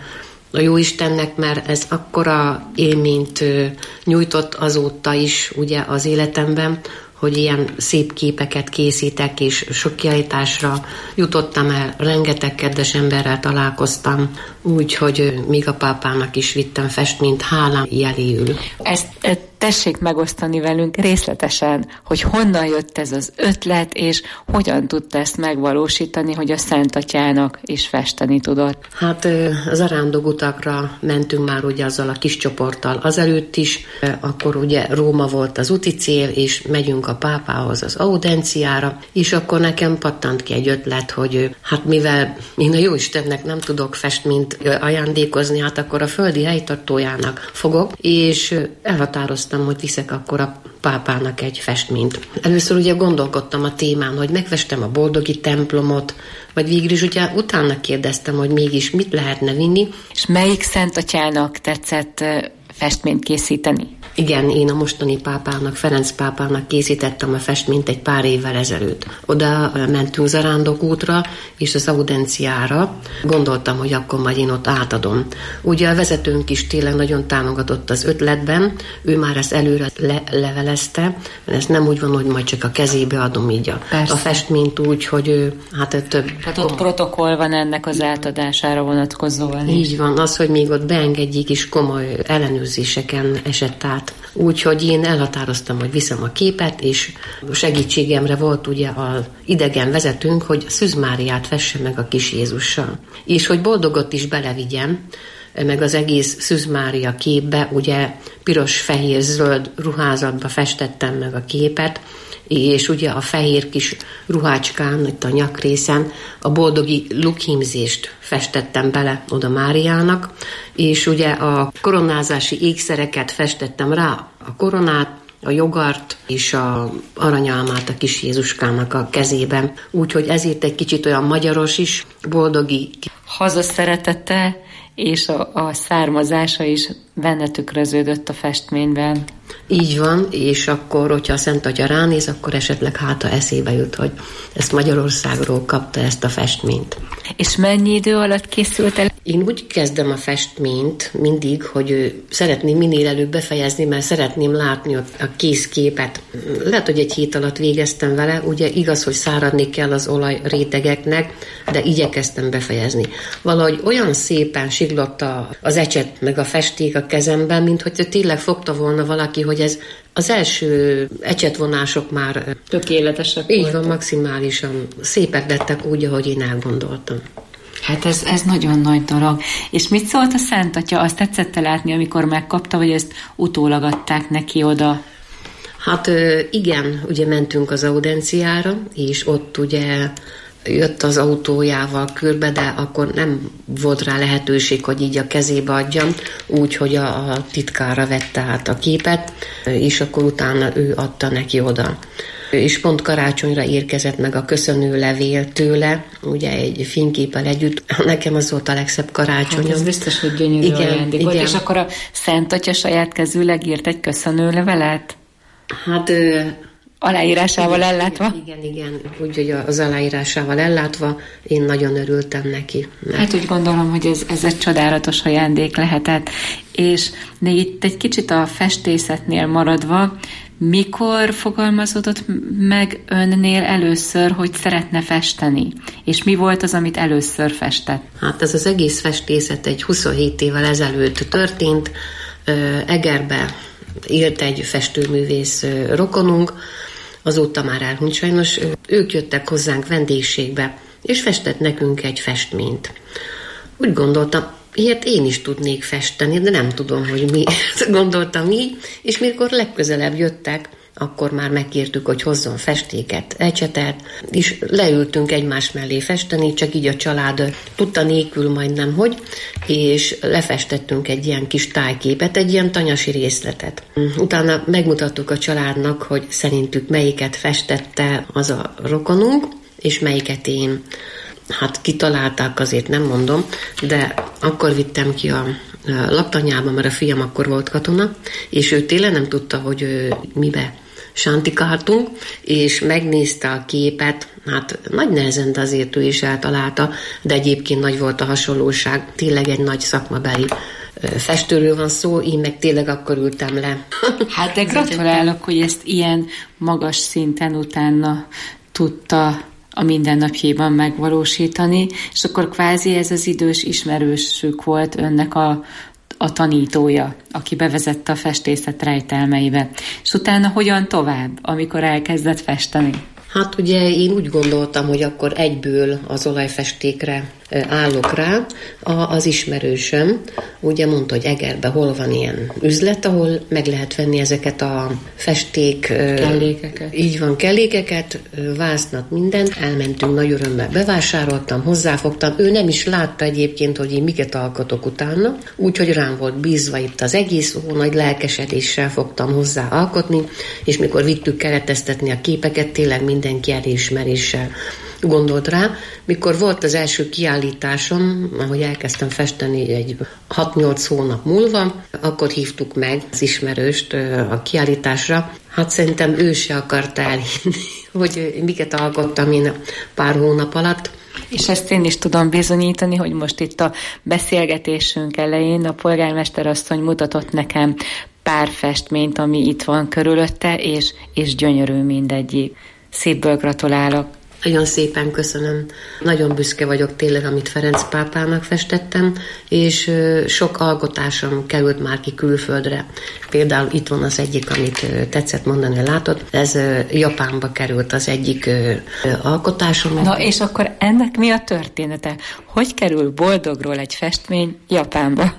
a Jóistennek, mert ez akkora élményt nyújtott azóta is ugye az életemben, hogy ilyen szép képeket készítek, és sok kiállításra jutottam el, rengeteg kedves emberrel találkoztam, úgyhogy még a pápának is vittem festményt hálám jeléül. Ezt tessék megosztani velünk részletesen, hogy honnan jött ez az ötlet, és hogyan tudta ezt megvalósítani, hogy a Szent Atyának is festeni tudott. Hát az arándogutakra mentünk már ugye azzal a kis csoporttal azelőtt is, akkor ugye Róma volt az úti cél, és megyünk a pápához az audenciára, és akkor nekem pattant ki egy ötlet, hogy hát mivel én a Jóistennek nem tudok festményt ajándékozni, hát akkor a földi helytartójának fogok, és elhatároztam, hogy viszek akkor a pápának egy festményt. Először ugye gondolkodtam a témán, hogy megfestem a boldogi templomot, vagy végül is ugye utána kérdeztem, hogy mégis mit lehetne vinni. És melyik Szent Atyának tetszett festményt készíteni? Igen, én a mostani pápának, Ferenc pápának készítettem a festményt egy pár évvel ezelőtt. Oda mentünk Zarándokútra és az audenciára. Gondoltam, hogy akkor majd én ott átadom. Ugye a vezetőnk is tényleg nagyon támogatott az ötletben, ő már ezt előre le- levelezte, ezt nem úgy van, hogy majd csak a kezébe adom így a, a festményt úgy, hogy ő, hát több... Hát ott protokoll van ennek az átadására vonatkozóan is. Így van, az, hogy még ott beengedjék is komoly ellenőrzéseken esett át. Úgyhogy én elhatároztam, hogy viszem a képet, és segítségemre volt ugye az idegen vezetőnk, hogy Szűz Máriát fesse meg a kis Jézussal. És hogy Boldogot is belevigyem, meg az egész Szűz Mária képbe, ugye piros-fehér-zöld ruházatba festettem meg a képet, és ugye a fehér kis ruhácskán, itt a nyakrészen a boldogi lukhímzést festettem bele oda Máriának, és ugye a koronázási ékszereket festettem rá, a koronát, a jogart és a aranyalmát a kis Jézuskának a kezében. Úgyhogy ezért egy kicsit olyan magyaros is, boldogi. Hazaszeretete és a, a származása is benne tükröződött a festményben. Így van, és akkor, hogyha a Szent Atya ránéz, akkor esetleg háta eszébe jut, hogy ezt Magyarországról kapta ezt a festményt. És mennyi idő alatt készült el? Én úgy kezdem a festményt mindig, hogy szeretném minél előbb befejezni, mert szeretném látni a kész képet. Lehet, hogy egy hét alatt végeztem vele, ugye igaz, hogy száradni kell az olajrétegeknek, de igyekeztem befejezni. Valahogy olyan szépen siklott az ecset meg a festék a kezemben, mint hogy tényleg fogta volna valaki, hogy ez az első ecsetvonások már tökéletesek így voltak. Van, maximálisan szépek lettek úgy, ahogy én elgondoltam. Hát ez, ez nagyon nagy dolog. És mit szólt a Szent Atya? Azt tetszett látni, amikor megkapta, vagy ezt utólag adták neki oda? Hát igen, ugye mentünk az audenciára, és ott ugye jött az autójával körbe, de akkor nem volt rá lehetőség, hogy így a kezébe adjam, úgy, hogy a, a titkára vette át a képet, és akkor utána ő adta neki oda. És pont karácsonyra érkezett meg a köszönő levél tőle, ugye egy fényképpel együtt. Nekem az volt a legszebb karácsonyom. Hát ez biztos, hogy gyönyörű igen, ajándék volt. igen. És akkor a Szent Atya saját kezűleg írt egy köszönő levelet? Hát... Ö, aláírásával igen, ellátva? Igen, igen, úgyhogy az aláírásával ellátva én nagyon örültem neki. Mert... Hát úgy gondolom, hogy ez, ez egy csodálatos ajándék lehetett. És de itt egy kicsit a festészetnél maradva, mikor fogalmazódott meg önnél először, hogy szeretne festeni? És mi volt az, amit először festett? Hát ez az egész festészet egy huszonhét évvel ezelőtt történt. Egerbe élt egy festőművész rokonunk, azóta már elhunyt sajnos. Ők jöttek hozzánk vendégségbe, és festett nekünk egy festményt. Úgy gondoltam, ilyet én is tudnék festeni, de nem tudom, hogy mi gondoltam így, és mikor legközelebb jöttek, akkor már megkértük, hogy hozzon festéket, ecsetet, és leültünk egymás mellé festeni, csak így a család tudta nélkül majdnem hogy, és lefestettünk egy ilyen kis tájképet, egy ilyen tanyasi részletet. Utána megmutattuk a családnak, hogy szerintük melyiket festette az a rokonunk, és melyiket én. Hát kitalálták, azért nem mondom, de akkor vittem ki a laktanyába, mert a fiam akkor volt katona, és ő tényleg nem tudta, hogy mibe sántikáltunk, és megnézte a képet, hát nagy nehezen, de azért ő is eltalálta, de egyébként nagy volt a hasonlóság, tényleg egy nagy szakmabeli festőről van szó, én meg tényleg akkor ültem le. Hát de gratulálok, hogy ezt ilyen magas szinten utána tudta a mindennapjaiban megvalósítani, és akkor kvázi ez az idős ismerősük volt önnek a, a tanítója, aki bevezette a festészet rejtelmeibe. És utána hogyan tovább, amikor elkezdett festeni? Hát ugye én úgy gondoltam, hogy akkor egyből az olajfestékre állok rá. Az ismerősöm ugye mondta, hogy Egerbe hol van ilyen üzlet, ahol meg lehet venni ezeket a festék... Kellékeket. Így van, kellékeket, vásznat, mindent. Elmentünk nagy örömmel, bevásároltam, hozzáfogtam. Ő nem is látta egyébként, hogy én miket alkotok utána, úgyhogy rám volt bízva itt az egész, ó, nagy lelkesedéssel fogtam hozzá alkotni, és mikor vittük kereteztetni a képeket, tényleg mindenki elismeréssel gondolt rá. Mikor volt az első kiállításom, ahogy elkezdtem festeni egy hat-nyolc hónap múlva, akkor hívtuk meg az ismerőst a kiállításra. Hát szerintem ő se akarta elhinni, hogy miket alkottam én pár hónap alatt. És ezt én is tudom bizonyítani, hogy most itt a beszélgetésünk elején a polgármester asszony mutatott nekem pár festményt, ami itt van körülötte, és, és gyönyörű mindegyik. Szépből gratulálok. Nagyon szépen köszönöm. Nagyon büszke vagyok tényleg, amit Ferenc pápának festettem, és sok alkotásom került már ki külföldre. Például itt van az egyik, amit tetszett mondani, hogy látod. Ez Japánba került az egyik alkotásom. Na és akkor ennek mi a története? Hogy kerül boldogról egy festmény Japánba?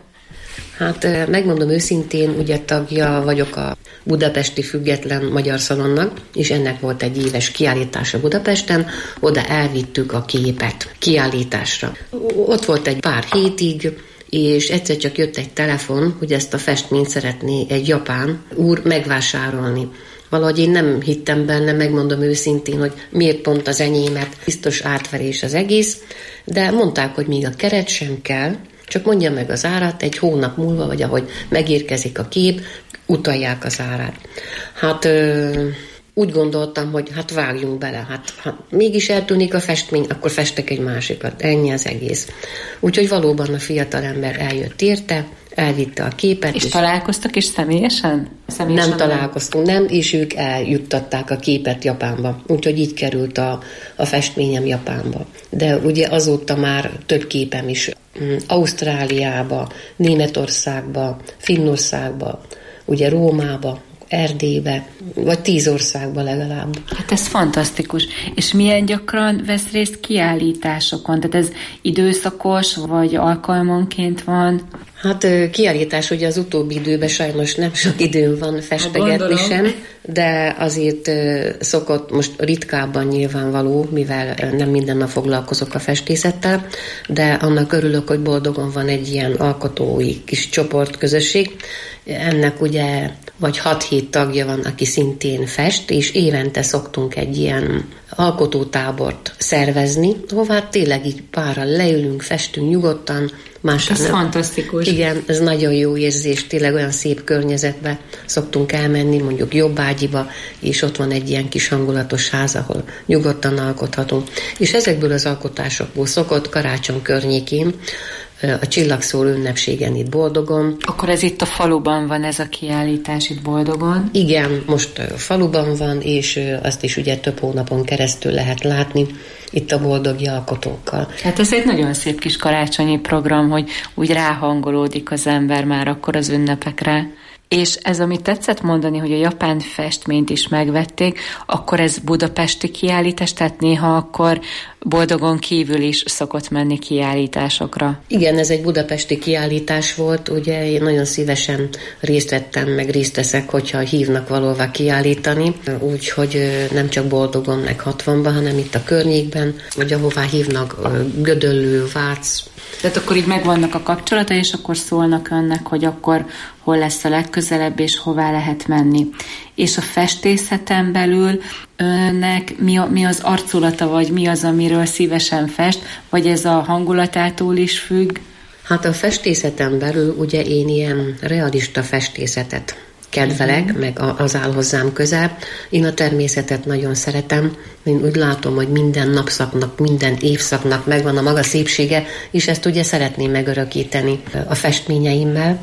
Hát megmondom őszintén, ugye tagja vagyok a Budapesti Független Magyar Szalonnak, és ennek volt egy éves kiállítása Budapesten, oda elvittük a képet kiállításra. Ott volt egy pár hétig, és egyszer csak jött egy telefon, hogy ezt a festményt szeretné egy japán úr megvásárolni. Valahogy én nem hittem benne, megmondom őszintén, hogy miért pont az enyémet, biztos átverés az egész, de mondták, hogy még a keret sem kell, Csak mondja meg az árát, egy hónap múlva, vagy ahogy megérkezik a kép, utalják az árát. Hát ö, úgy gondoltam, hogy hát vágjunk bele, hát ha mégis eltűnik a festmény, akkor festek egy másikat, ennyi az egész. Úgyhogy valóban a fiatalember eljött érte, elvitte a képet. És, és találkoztak is személyesen? személyesen nem találkoztunk, nem, és ők eljuttatták a képet Japánba. Úgyhogy így került a, a festményem Japánba. De ugye azóta már több képem is Ausztráliába, Németországba, Finnországba, ugye Rómába, Erdélybe, vagy tíz országba legalább. Hát ez fantasztikus. És milyen gyakran vesz részt kiállításokon? Tehát ez időszakos, vagy alkalmanként van? Hát kiállítás ugye az utóbbi időben sajnos nem sok időm van festegetni sem, de azért szokott most ritkábban nyilvánvaló, mivel nem minden nap foglalkozok a festészettel, de annak örülök, hogy boldogon van egy ilyen alkotói kis csoportközösség. Ennek ugye vagy hat-hét tagja van, aki szintén fest, és évente szoktunk egy ilyen alkotótábort szervezni, hová tényleg így párral leülünk, festünk nyugodtan. Ez nem. Fantasztikus. Igen, ez nagyon jó érzés, tényleg olyan szép környezetbe szoktunk elmenni, mondjuk Jobbágyiba, és ott van egy ilyen kis hangulatos ház, ahol nyugodtan alkothatunk. És ezekből az alkotásokból szokott karácsony környékén a Csillagszóró ünnepségen itt Boldogon. Akkor ez itt a faluban van, ez a kiállítás itt Boldogon? Igen, most a faluban van, és azt is ugye több hónapon keresztül lehet látni itt a boldogi alkotókkal. Hát ez egy nagyon szép kis karácsonyi program, hogy úgy ráhangolódik az ember már akkor az ünnepekre. És ez, amit tetszett mondani, hogy a japán festményt is megvették, akkor ez budapesti kiállítás, tehát néha akkor Boldogon kívül is szokott menni kiállításokra. Igen, ez egy budapesti kiállítás volt, ugye én nagyon szívesen részt vettem, meg részt veszek, hogyha hívnak valóvá kiállítani, úgyhogy nem csak Boldogon, meg hatvanban, hanem itt a környékben, vagy ahová hívnak, Gödöllő, Vác. Tehát akkor így megvannak a kapcsolata, és akkor szólnak önnek, hogy akkor hol lesz a legközelebb, és hová lehet menni. És a festészeten belül önnek mi, a, mi az arculata, vagy mi az, amiről szívesen fest, vagy ez a hangulatától is függ? Hát a festészeten belül ugye én ilyen realista festészetet kedvelek, uh-huh. meg az áll hozzám közel. Én a természetet nagyon szeretem. Én úgy látom, hogy minden napszaknak, minden évszaknak megvan a maga szépsége, és ezt ugye szeretném megörökíteni a festményeimmel.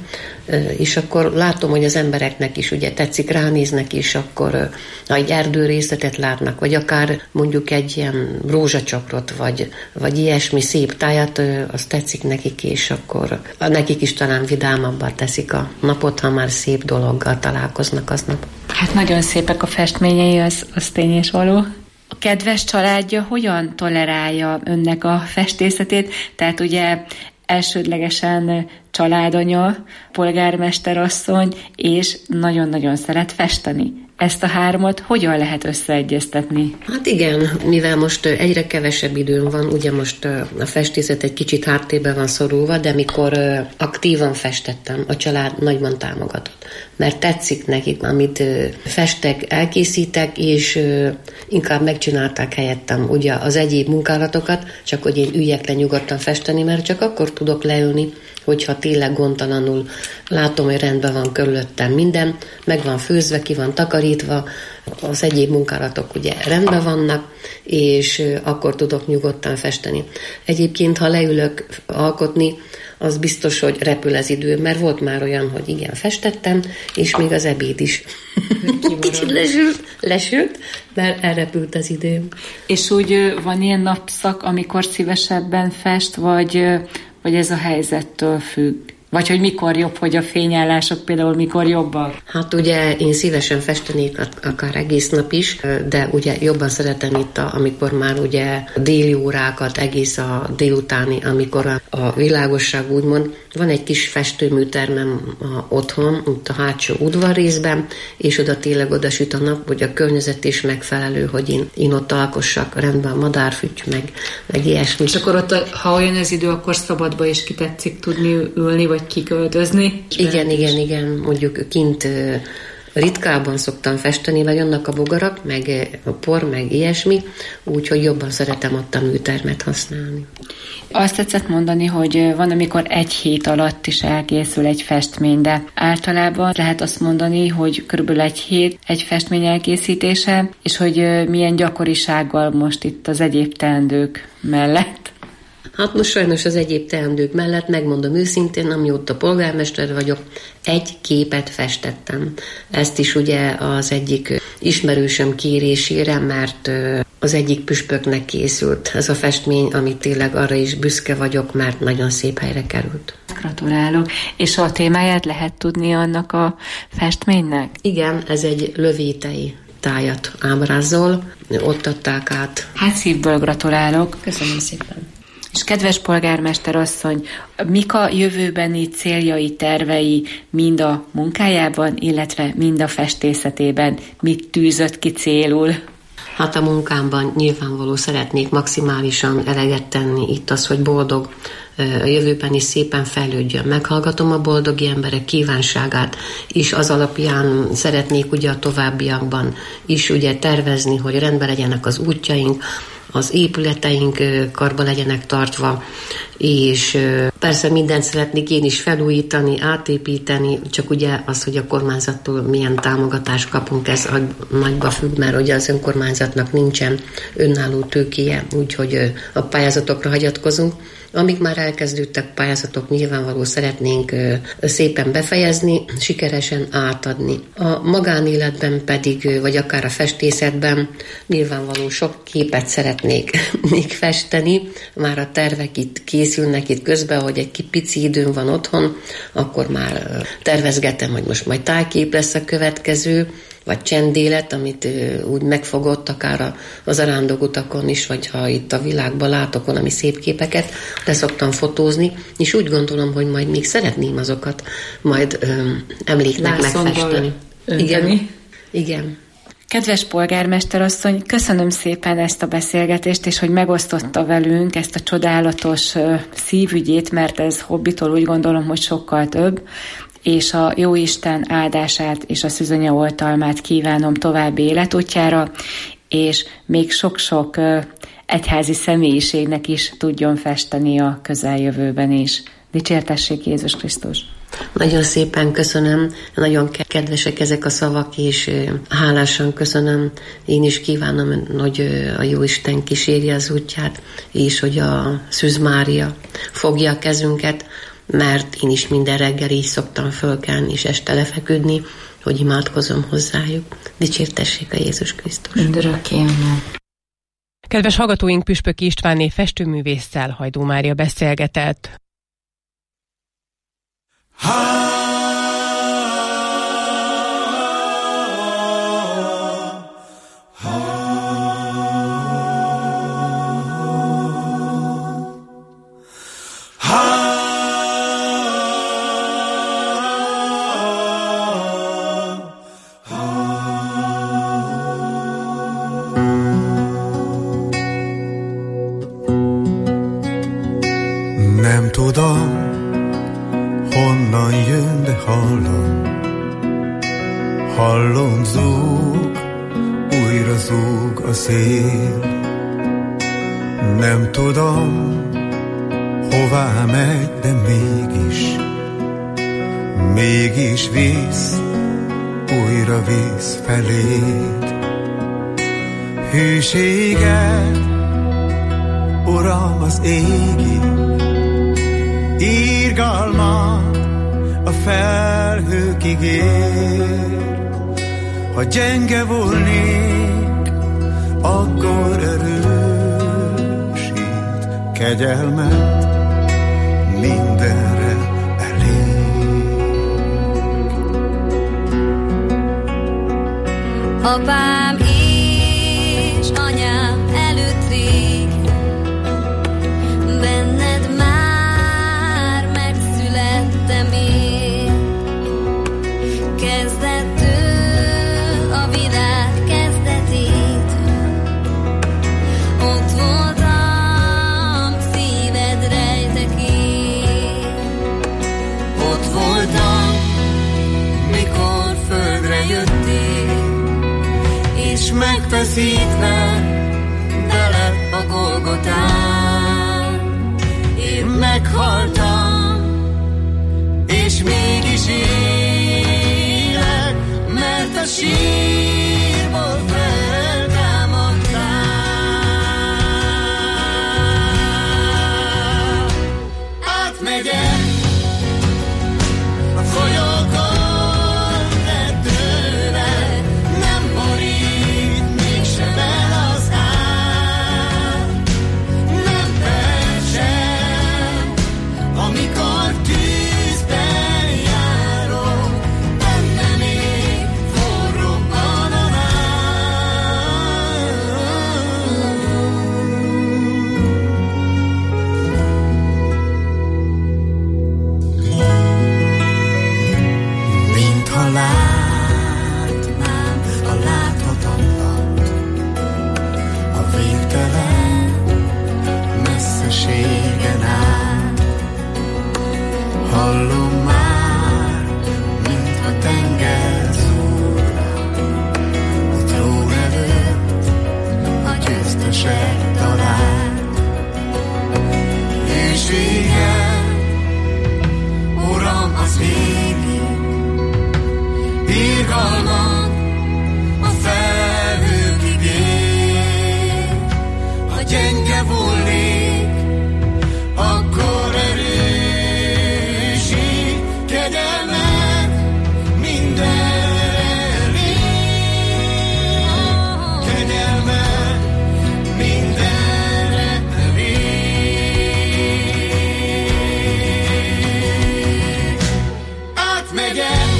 És akkor látom, hogy az embereknek is ugye tetszik, ránéznek is, akkor ha egy erdőrészletet látnak, vagy akár mondjuk egy ilyen rózsacsakrot, vagy, vagy ilyesmi szép tájat, az tetszik nekik, és akkor nekik is talán vidámabbá teszik a napot, ha már szép dologgal találkoznak aznap. Hát nagyon szépek a festményei, az, az tény és való. A kedves családja hogyan tolerálja önnek a festészetét? Tehát ugye elsődlegesen családanya, polgármesterasszony, és nagyon-nagyon szeret festeni. Ezt a hármat hogyan lehet összeegyeztetni? Hát igen, mivel most egyre kevesebb időm van, ugye most a festészet egy kicsit háttérbe van szorulva, de mikor aktívan festettem, a család nagyban támogatott. Mert tetszik nekik, amit festek, elkészítek, és inkább megcsinálták helyettem ugye az egyéb munkálatokat, csak hogy én üljek le nyugodtan festeni, mert csak akkor tudok leülni, hogyha tényleg gondtalanul látom, hogy rendben van körülöttem minden, meg van főzve, ki van takarítva, az egyéb munkálatok ugye rendben vannak, és akkor tudok nyugodtan festeni. Egyébként, ha leülök alkotni, az biztos, hogy repül az idő, mert volt már olyan, hogy igen, festettem, és még az ebéd is kicsit lesült, lesült, mert elrepült az idő. És úgy van ilyen napszak, amikor szívesebben fest, vagy, vagy ez a helyzettől függ? Vagy hogy mikor jobb, hogy a fényállások például mikor jobbak? Hát ugye én szívesen festenék akár egész nap is, de ugye jobban szeretem itt, a, amikor már ugye déli órákat, egész a délutáni, amikor a, a világosság úgymond. Van egy kis festőműtermem a, otthon, ott a hátsó udvarrészben, és oda tényleg oda süt a nap, hogy a környezet is megfelelő, hogy én, én ott alkossak, rendben madárfüty, meg, meg ilyesmi. És akkor ott, ha olyan az idő, akkor szabadba is ki tetszik tudni ülni, vagy kiköltözni? Igen, igen, igen, mondjuk kint ritkában szoktam festeni, vagy annak a bogarak, meg a por, meg ilyesmi, úgyhogy jobban szeretem ott a műtermet használni. Azt tetszett mondani, hogy van, amikor egy hét alatt is elkészül egy festmény, de általában lehet azt mondani, hogy körülbelül egy hét egy festmény elkészítése, és hogy milyen gyakorisággal most itt az egyéb teendők mellett. Hát most sajnos az egyéb teendők mellett, megmondom őszintén, amióta polgármester vagyok, egy képet festettem. Ezt is ugye az egyik ismerősöm kérésére, mert az egyik püspöknek készült ez a festmény, amit tényleg arra is büszke vagyok, mert nagyon szép helyre került. Gratulálok. És a témáját lehet tudni annak a festménynek? Igen, ez egy lövétei tájat ábrázol, ott adták át. Hát szívből gratulálok. Köszönöm szépen. És kedves polgármester asszony, mik a jövőbeni céljai, tervei mind a munkájában, illetve mind a festészetében? Mit tűzött ki célul? Hát a munkámban nyilvánvaló szeretnék maximálisan eleget tenni. Itt az, hogy boldog a jövőben is szépen fejlődjön. Meghallgatom a boldogi emberek kívánságát, és az alapján szeretnék ugye a továbbiakban is ugye tervezni, hogy rendben legyenek az útjaink, az épületeink karba legyenek tartva, és persze mindent szeretnék én is felújítani, átépíteni, csak ugye az, hogy a kormányzattól milyen támogatást kapunk, ez nagyba függ, mert ugye az önkormányzatnak nincsen önálló tőkéje, úgyhogy a pályázatokra hagyatkozunk. Amíg már elkezdődtek pályázatok, nyilvánvaló szeretnénk szépen befejezni, sikeresen átadni. A magánéletben pedig, vagy akár a festészetben nyilvánvaló sok képet szeretnék még festeni. Már a tervek itt készülnek itt közben, hogy egy pici időm van otthon, akkor már tervezgetem, hogy most majd tájkép lesz a következő, vagy csendélet, amit úgy megfogott akár az arándokutakon is, vagy ha itt a világban látok valami szép képeket, de szoktam fotózni, és úgy gondolom, hogy majd még szeretném azokat majd ö, emléknek megfesteni. Igen. Igen. Kedves polgármester asszony, köszönöm szépen ezt a beszélgetést, és hogy megosztotta velünk ezt a csodálatos szívügyét, mert ez hobbitól úgy gondolom, hogy sokkal több, és a Jóisten áldását és a szűzanya oltalmát kívánom további életútjára, és még sok-sok egyházi személyiségnek is tudjon festeni a közeljövőben is. Dicsértessék Jézus Krisztus! Nagyon szépen köszönöm, nagyon kedvesek ezek a szavak, és hálásan köszönöm. Én is kívánom, hogy a Jóisten kísérje az útját, és hogy a Szűz Mária fogja a kezünket, mert én is minden reggel így szoktam fölkelni, és este lefeküdni, hogy imádkozom hozzájuk. Dicsértessék a Jézus Krisztus! Mindörökké. Kedves hallgatóink, Püspöki Istvánné festőművésszel Hajdú Mária beszélgetett. Nem tudom, honnan jön, de hallom, hallom zúg, újra zúg a szél. Nem tudom, hová megy, de mégis, mégis visz, újra visz feléd. Hűséged, Uram, az égig, irgalmat a felhőkig ér. Ha gyenge volnék, akkor erősít, kegyelmet mindenre elég. Apám és anyám előtt rég, benned már megszülettem én. Kezdettől a világ kezdetétől ott voltam, szíved rejtekén. Ott voltam, mikor földre jöttem, készítve veled a Golgotán. Én meghaltam, és mégis élek, mert a sírból feltámadtál. Átmegyek a folyókon, hallom már, mintha tenger szúrna a trón előtt, a győztesek talán. Hűséged, Uram, az végig, irgalmad a felhőkig ér. Ha gyenge volnék, akkor erős, kegyelmed mindenre elég, kegyelmed mindenre elég. Átmegyek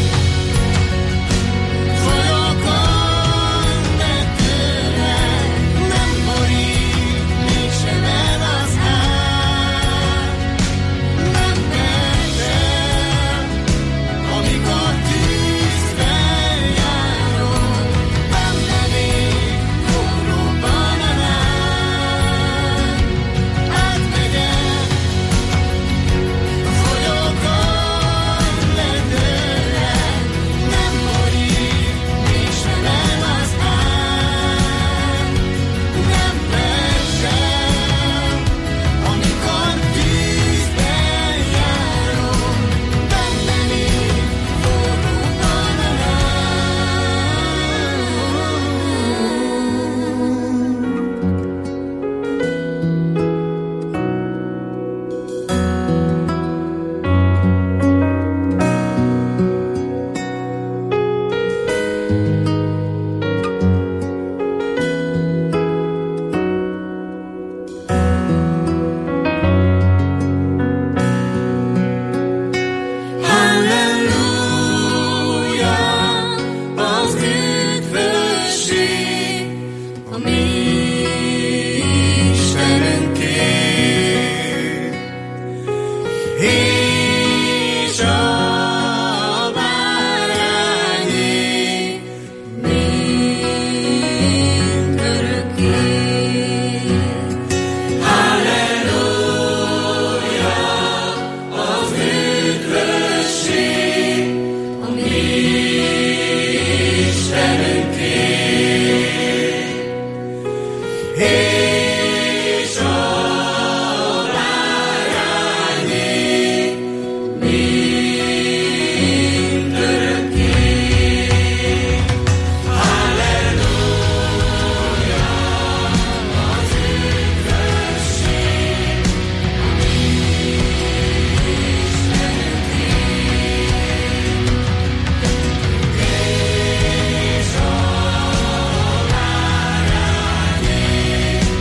folyókon, de tőled nem borít mégsem el az ár. Nem mertem, amikor tűzben járok, benne még forró bananán. Átmegyek a folyókon, de tőled nem borít mégsem el az ár. Nem mertem, amikor tűzben járok, benne még forró Halleluja, az üdvösség a mi Istenünké, és a bárányé mindörökké. Halleluja, az üdvösség a mi Istenünké, és a bárányé mindörökké. Halleluja, az üdvösség a mi Istenünké, és a bárányé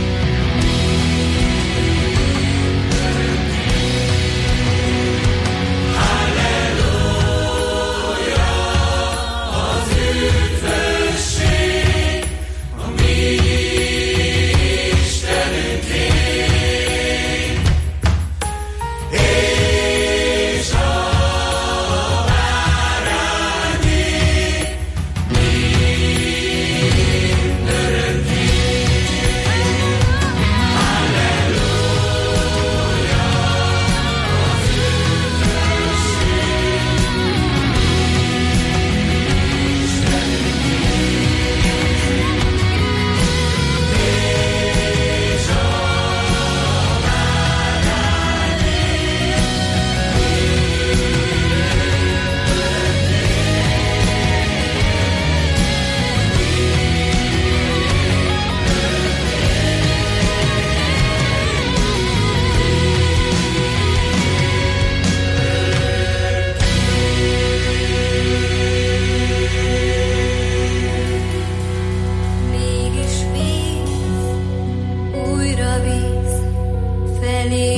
a víz felé.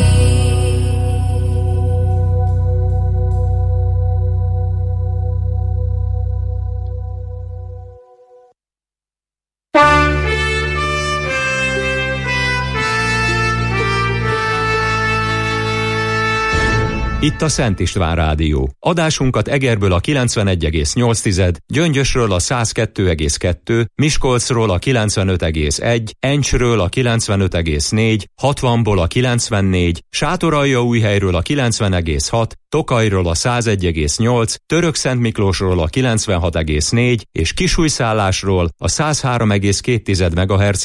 Itt a Szent István Rádió. Adásunkat Egerből a kilencvenegy egész nyolc, Gyöngyösről a száz kettő egész kettő, Miskolcról a kilencvenöt egész egy, Encsről a kilencvenöt egész négy, hatvanból a kilencvennégy, Sátoraljaújhelyről a kilencven egész hat, Tokajról a száz egy egész nyolc, Törökszentmiklósról a kilencvenhat egész négy és Kisújszállásról a száz három egész két MHz